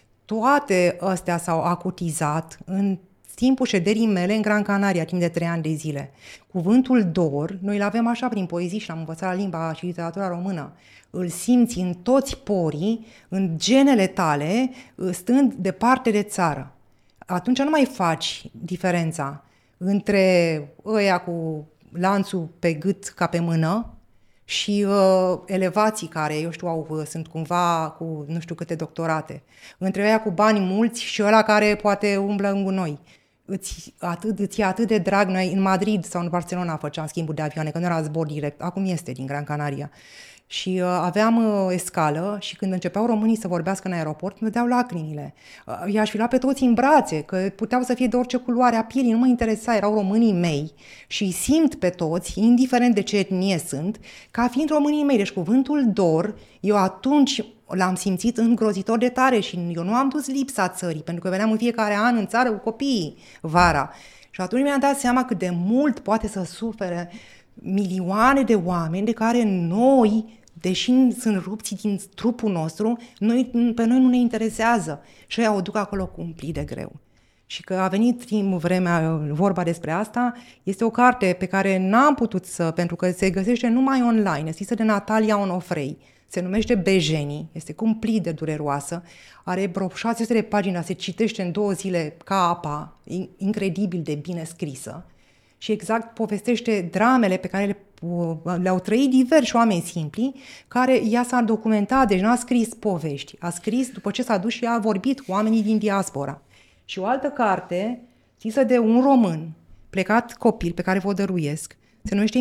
Toate astea s-au acutizat în timpul șederii mele în Gran Canaria, timp de 3 ani de zile. Cuvântul dor, noi îl avem așa prin poezii și l-am învățat la limba și literatura română. Îl simți în toți porii, în genele tale, stând departe de țară. Atunci nu mai faci diferența între ăia cu lanțul pe gât ca pe mână și elevații care, eu știu, sunt cumva cu nu știu câte doctorate. Între ăia cu bani mulți și ăla care poate umblă în gunoi. Îți e atât de drag. Noi în Madrid sau în Barcelona făceam schimburi de avioane, că nu era zbor direct. Acum este din Gran Canaria. Și aveam escală și când începeau românii să vorbească în aeroport, îmi dădeau lacrimile. I-aș fi luat pe toți în brațe, că puteau să fie de orice culoare a pielii, nu mă interesa, erau românii mei și simt pe toți, indiferent de ce etnie sunt, ca fiind românii mei. Deci cuvântul dor, eu atunci l-am simțit îngrozitor de tare și eu nu am dus lipsa țării, pentru că veneam în fiecare an în țară cu copiii vara. Și atunci mi-am dat seama cât de mult poate să sufere milioane de oameni de care noi, deși sunt rupți din trupul nostru, pe noi nu ne interesează. Și ăia o duc acolo cumplit de greu. Și că a venit vremea vorba despre asta, este o carte pe care n-am putut pentru că se găsește numai online, scrisă de Natalia Onofrei. Se numește Bejenii, este cumplit de dureroasă, are vreo 600 de pagini, se citește în 2 zile ca apa, incredibil de bine scrisă. Și exact povestește dramele pe care le-au trăit diversi oameni simpli, care ea s-a documentat, deci n-a scris povești, a scris după ce s-a dus și a vorbit cu oamenii din diaspora. Și o altă carte, scrisă de un român, plecat copil, pe care vă dăruiesc, se numește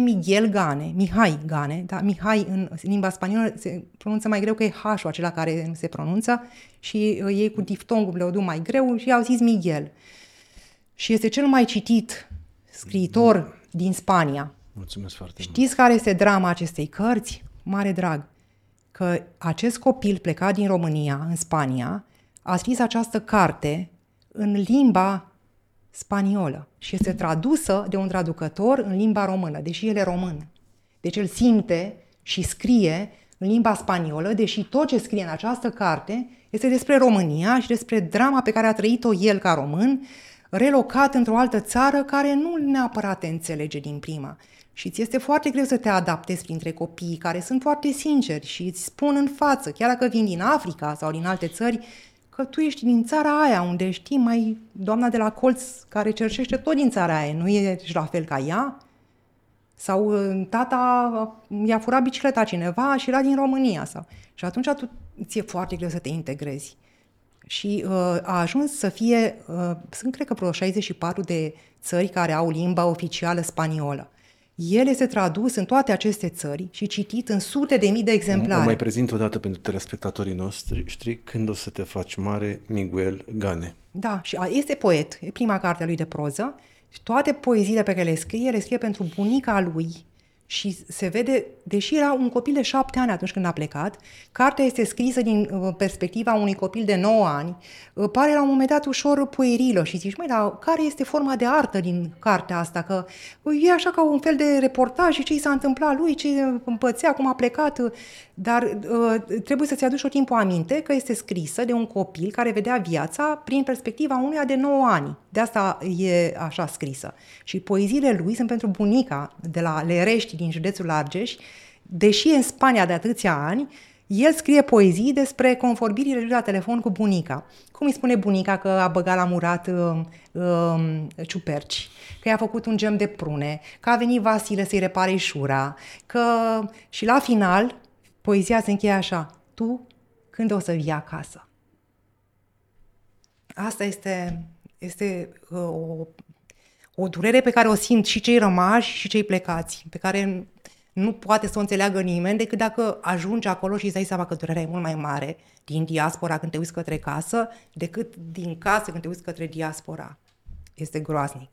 Mihai Gane, dar Mihai în limba spaniolă se pronunță mai greu, că e H-ul acela care nu se pronunță și ei cu diftongul le-o duc mai greu și au zis Miguel. Și este cel mai citit scriitor din Spania. Mulțumesc foarte mult. Știți care este drama acestei cărți? Mare drag. Că acest copil plecat din România în Spania a scris această carte în limba spaniolă și este tradusă de un traducător în limba română, deși el e român. Deci el simte și scrie în limba spaniolă, deși tot ce scrie în această carte este despre România și despre drama pe care a trăit-o el ca român, relocat într-o altă țară care nu neapărat te înțelege din prima. Și ți este foarte greu să te adaptezi printre copiii care sunt foarte sinceri și îți spun în față, chiar dacă vin din Africa sau din alte țări, că tu ești din țara aia, unde știi mai doamna de la colț care cerșește tot din țara aia, nu ești la fel ca ea? Sau tata i-a furat bicicleta cineva și era din România. Și atunci ți-e foarte greu să te integrezi. Și a ajuns să fie, sunt cred că vreo 64 de țări care au limba oficială spaniolă. El este tradus în toate aceste țări și citit în sute de mii de exemplare. O mai prezint o dată pentru telespectatorii noștri, Când o să te faci mare, Miguel Gane. Da, și este poet, e prima carte a lui de proză și toate poeziile pe care le scrie pentru bunica lui și se vede, deși era un copil de 7 ani atunci când a plecat, cartea este scrisă din perspectiva unui copil de 9 ani, pare la un moment dat ușor puerilă și zici, măi, dar care este forma de artă din cartea asta? Că e așa ca un fel de reportaj și ce i s-a întâmplat lui, ce împățea, cum a plecat, dar trebuie să-ți aduci tot timpul aminte că este scrisă de un copil care vedea viața prin perspectiva unuia de 9 ani. De asta e așa scrisă. Și poeziile lui sunt pentru bunica de la Lerești din județul Argeș, deși în Spania de atâția ani, el scrie poezii despre convorbirile lui la telefon cu bunica. Cum îi spune bunica că a băgat la murat ciuperci, că i-a făcut un gem de prune, că a venit Vasile să-i repare ișura, că... Și la final, poezia se încheie așa, tu când o să vii acasă? Asta este o durere pe care o simt și cei rămași și cei plecați, pe care nu poate să o înțeleagă nimeni decât dacă ajungi acolo și îți dai seama că durerea e mult mai mare din diaspora când te uiți către casă decât din casă când te uiți către diaspora. Este groaznic.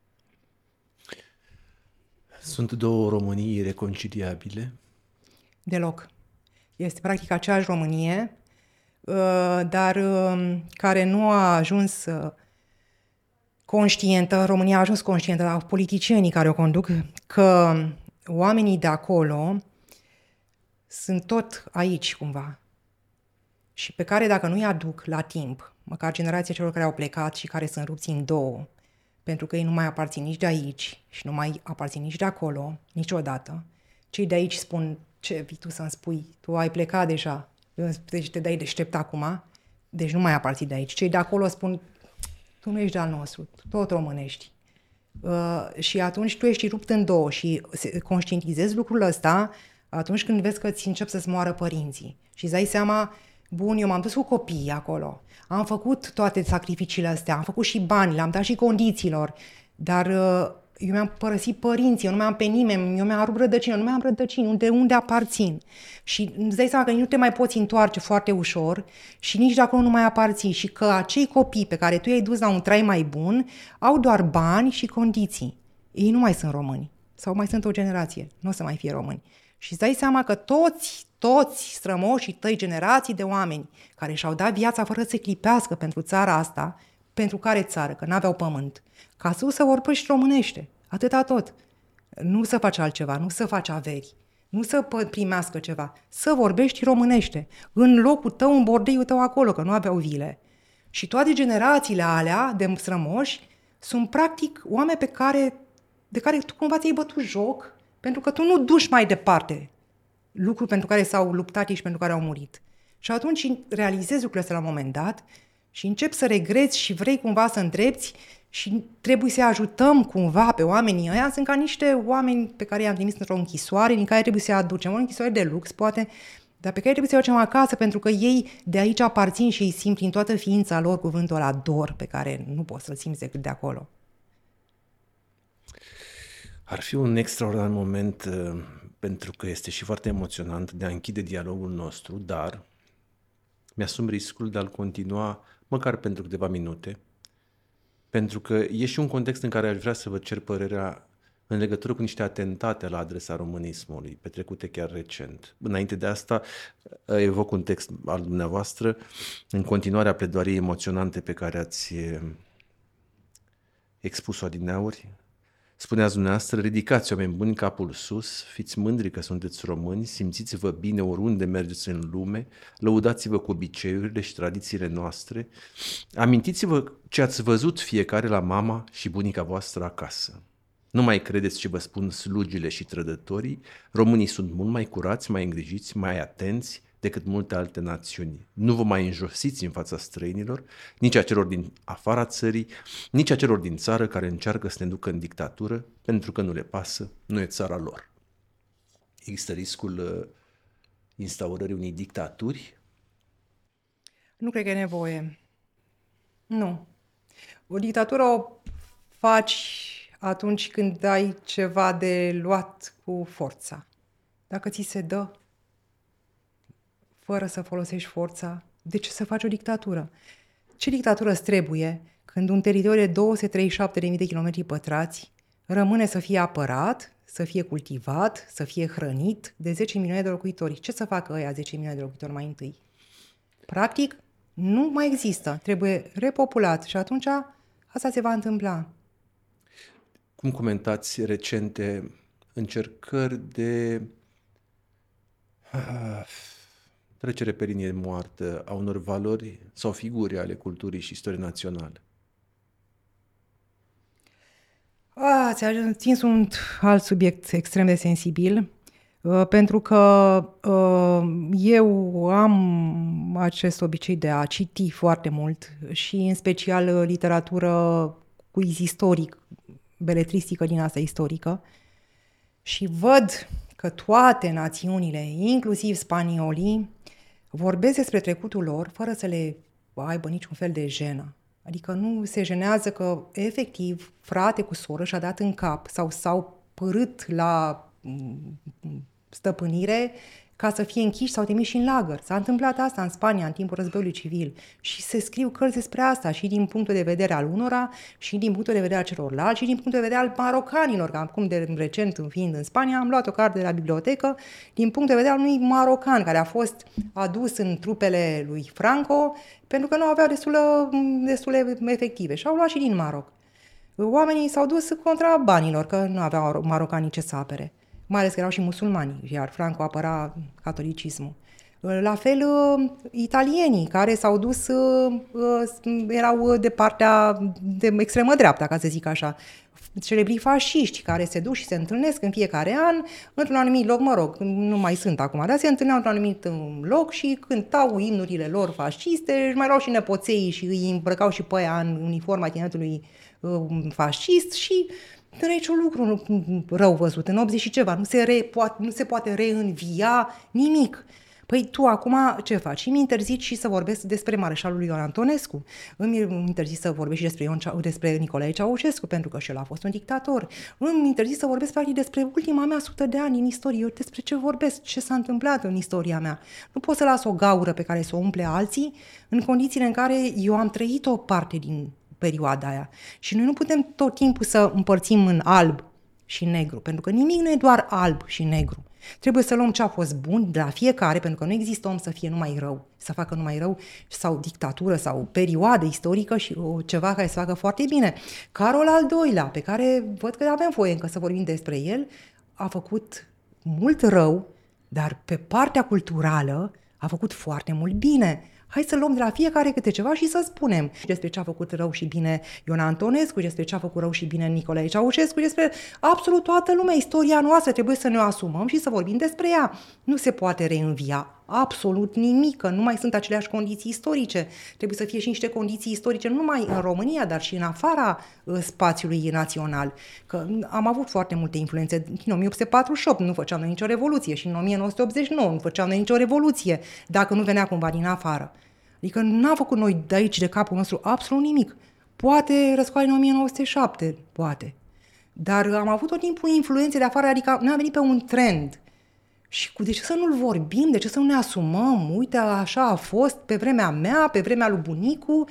Sunt două Românii ireconciliabile? Deloc. Este practic aceeași Românie, dar care nu a ajuns conștientă, România a ajuns conștientă, dar politicienii care o conduc, că oamenii de acolo sunt tot aici cumva și pe care dacă nu-i aduc la timp, măcar generația celor care au plecat și care sunt rupți în două, pentru că ei nu mai aparțin nici de aici și nu mai aparțin nici de acolo, niciodată, cei de aici spun, ce vii tu să-mi spui, tu ai plecat deja, deci te dai deștept acum, deci nu mai aparții de aici. Cei de acolo spun, tu nu ești de-al nostru, tot românești. Și atunci tu ești rupt în două și conștientizezi lucrul ăsta atunci când vezi că ți încep să-ți moară părinții. Și îți dai seama, bun, eu m-am dus cu copiii acolo, am făcut toate sacrificiile astea, am făcut și bani, le-am dat și condițiilor, dar eu mi-am părăsit părinții, eu nu mai am pe nimeni, eu mi-am rupt rădăcini, eu nu mai am rădăcini, de unde aparțin? Și îți dai seama că nu te mai poți întoarce foarte ușor și nici de acolo nu mai aparții și că acei copii pe care tu i-ai dus la un trai mai bun au doar bani și condiții. Ei nu mai sunt români sau mai sunt o generație, nu o să mai fie români. Și îți dai seama că toți strămoșii tăi, generații de oameni care și-au dat viața fără să se clipească pentru țara asta, pentru care țară? Că n-aveau pământ. Ca să vorbești românește. Atâta tot. Nu să faci altceva, nu să faci averi, nu să primească ceva. Să vorbești românește. În locul tău, în bordeiul tău acolo, că nu aveau vile. Și toate generațiile alea de strămoși sunt practic oameni de care tu cumva ți-ai bătut joc, pentru că tu nu duci mai departe lucruri pentru care s-au luptat și pentru care au murit. Și atunci realizezi lucrurile astea la un moment dat și începi să regreți și vrei cumva să îndrepți și trebuie să ajutăm cumva pe oamenii ăia. Sunt ca niște oameni pe care i-am trimis într-o închisoare, din care trebuie să-i aducem, o închisoare de lux, poate, dar pe care trebuie să-i aducem acasă, pentru că ei de aici aparțin și ei simt prin toată ființa lor cuvântul ăla dor, pe care nu poți să-l simți decât de acolo. Ar fi un extraordinar moment, pentru că este și foarte emoționant, de a închide dialogul nostru, dar mi-asum riscul de a-l continua măcar pentru câteva minute, pentru că e și un context în care aș vrea să vă cer părerea în legătură cu niște atentate la adresa românismului, petrecute chiar recent. Înainte de asta, evoc un text al dumneavoastră, în continuarea pledoariei emoționante pe care ați expus-o adineauri. Spuneați dumneavoastră: ridicați, oameni buni, capul sus, fiți mândri că sunteți români, simțiți-vă bine oriunde mergeți în lume, lăudați-vă cu obiceiurile și tradițiile noastre, amintiți-vă ce ați văzut fiecare la mama și bunica voastră acasă. Nu mai credeți ce vă spun slugile și trădătorii, românii sunt mult mai curați, mai îngrijiți, mai atenți decât multe alte națiuni. Nu vă mai înjosiți în fața străinilor, nici a celor din afara țării, nici a celor din țară care încearcă să ne ducă în dictatură, pentru că nu le pasă, nu e țara lor. Există riscul instaurării unei dictaturi? Nu cred că e nevoie. Nu. O dictatură o faci atunci când ai ceva de luat cu forța. Dacă ți se dă fără să folosești forța, de ce să faci o dictatură? Ce dictatură îți trebuie când un teritoriu de 237.000 de kilometri pătrați rămâne să fie apărat, să fie cultivat, să fie hrănit de 10 milioane de locuitori? Ce să facă ăia 10 milioane de locuitori mai întâi? Practic, nu mai există. Trebuie repopulat și atunci asta se va întâmpla. Cum comentați recente încercări de trecere pe linie moartă a unor valori sau figuri ale culturii și istoriei naționale? Ți-a atins un alt subiect extrem de sensibil, pentru că eu am acest obicei de a citi foarte mult și în special literatură cu istoric, beletristică din asta istorică, și văd că toate națiunile, inclusiv spaniolii, vorbesc despre trecutul lor fără să le aibă niciun fel de jenă. Adică nu se jenează că, efectiv, frate cu soră și-a dat în cap sau s-au părât la stăpânire ca să fie închiși sau trimiși în lagăr. S-a întâmplat asta în Spania în timpul războiului civil și se scriu cărți despre asta și din punctul de vedere al unora și din punctul de vedere al celorlalți și din punctul de vedere al marocanilor, că acum de recent fiind în Spania am luat o carte de la bibliotecă din punct de vedere al unui marocan care a fost adus în trupele lui Franco pentru că nu aveau destule efective și au luat și din Maroc. Oamenii s-au dus contra banilor, că nu aveau marocanii ce să apere. Mai ales că erau și musulmani, iar Franco apăra catolicismul. La fel, italienii care s-au dus, erau de partea de extremă dreapta, ca să zic așa. Celebrii fașiști care se duc și se întâlnesc în fiecare an într-un anumit loc, mă rog, nu mai sunt acum, dar se întâlneau într-un anumit loc și cântau imnurile lor fasciste, își mai luau și nepoței și îi îmbrăcau și pe aia în uniforma tinetului fascist și nu e niciun lucru rău văzut. În 80 și ceva nu se poate reînvia nimic. Păi tu acum ce faci? Îmi interzici și să vorbesc despre mareșalul Ion Antonescu, îmi interzici să vorbesc și despre Nicolae Ceaușescu, pentru că și el a fost un dictator, îmi interzici să vorbesc practic despre ultima mea 100 de ani în istorie. Eu despre ce vorbesc? Ce s-a întâmplat în istoria mea? Nu pot să las o gaură pe care să o umple alții în condițiile în care eu am trăit o parte din perioada aia. Și noi nu putem tot timpul să împărțim în alb și negru, pentru că nimic nu e doar alb și negru. Trebuie să luăm ce a fost bun de la fiecare, pentru că nu există om să fie numai rău, să facă numai rău, sau dictatură, sau perioadă istorică și ceva care să facă foarte bine. Carol al II-lea, pe care văd că avem voie încă să vorbim despre el, a făcut mult rău, dar pe partea culturală a făcut foarte mult bine. Hai să luăm de la fiecare câte ceva și să spunem despre ce a făcut rău și bine Ion Antonescu, despre ce a făcut rău și bine Nicolae Ceaușescu, despre absolut toată lumea. Istoria noastră trebuie să ne o asumăm și să vorbim despre ea. Nu se poate reînvia absolut nimic, că nu mai sunt aceleași condiții istorice. Trebuie să fie și niște condiții istorice nu numai în România, dar și în afara spațiului național. Că am avut foarte multe influențe. În 1848 nu făceam noi nicio revoluție și în 1989 nu făceam noi nicio revoluție, dacă nu venea cumva din afară. Adică n-am făcut noi de aici, de capul nostru, absolut nimic. Poate răscoale în 1907, poate. Dar am avut tot timpul influențe de afară, adică n-am venit pe un trend. Și de ce să nu-l vorbim, de ce să nu ne asumăm? Uite, așa a fost pe vremea mea, pe vremea lui bunicu.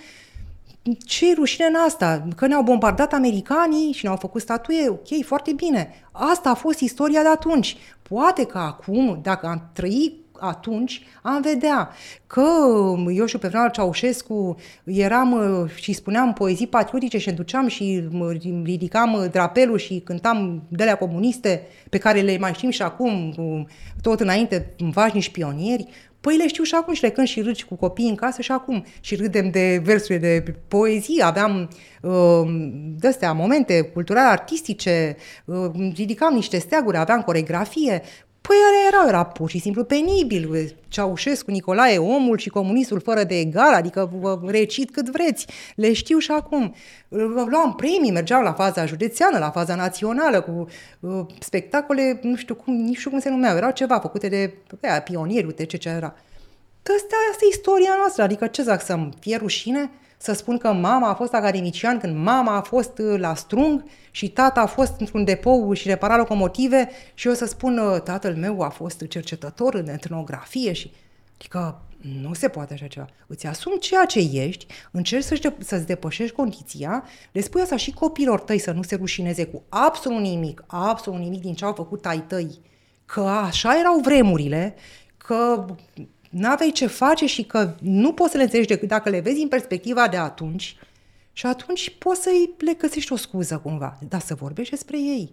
Ce rușine în asta? Că ne-au bombardat americanii și ne-au făcut statuie, ok, foarte bine. Asta a fost istoria de atunci. Poate că acum, dacă am trăit atunci, am vedea că, eu știu, pe vremea Ceaușescu eram și spuneam poezii patriotice și duceam și ridicam drapelul și cântam de-alea comuniste pe care le mai știm și acum, tot înainte, vașnici pionieri. Păi le știu și acum și le cânt și râd și cu copiii în casă și acum. Și râdem de versuri de poezie, aveam de-astea momente culturale, artistice, ridicam niște steaguri, aveam coregrafie. Păi era pur și simplu penibil. Ceaușescu, Nicolae, omul și comunistul fără de egal, adică vă recit cât vreți. Le știu și acum. Luam premii, mergeam la faza județeană, la faza națională, cu spectacole, nu știu cum se numeau, erau ceva făcute de pionieri, uite ce era. Asta e istoria noastră, adică ce zac, să-mi fie rușine? Să spun că mama a fost academician când mama a fost la strung și tata a fost într-un depou și repara locomotive și eu să spun tatăl meu a fost cercetător în etnografie și... Adică nu se poate așa ceva. Îți asumi ceea ce ești, încerci să-ți depășești condiția, le spui asta și copiilor tăi să nu se rușineze cu absolut nimic din ce au făcut ai tăi, că așa erau vremurile, că... n-aveai ce face și că nu poți să le înțelegi decât dacă le vezi în perspectiva de atunci și atunci poți să-i le găsești o scuză cumva, dar să vorbești despre ei.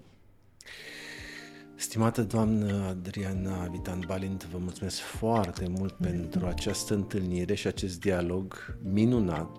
Stimată doamnă Adriana Vitan-Balint, vă mulțumesc foarte mult pentru această întâlnire și acest dialog minunat.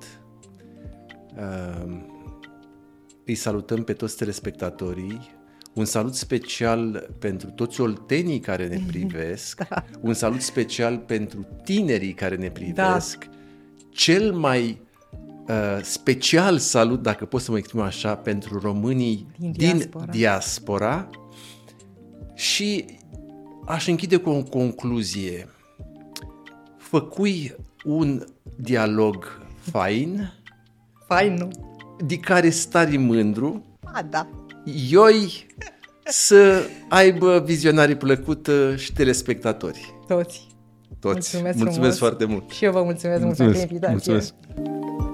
Îi salutăm pe toți telespectatorii. Un salut special pentru toți oltenii care ne privesc, da. Un salut special pentru tinerii care ne privesc, da. Cel mai special salut, dacă pot să mă exprim așa, pentru românii din diaspora. Și aș închide cu o concluzie. Făcui un dialog fain, nu? De care stari mândru. Da. Ioi să aibă vizionare plăcută și telespectatori. Toți. Mulțumesc foarte mult. Și eu vă mulțumesc mult pentru invitație. Mulțumesc.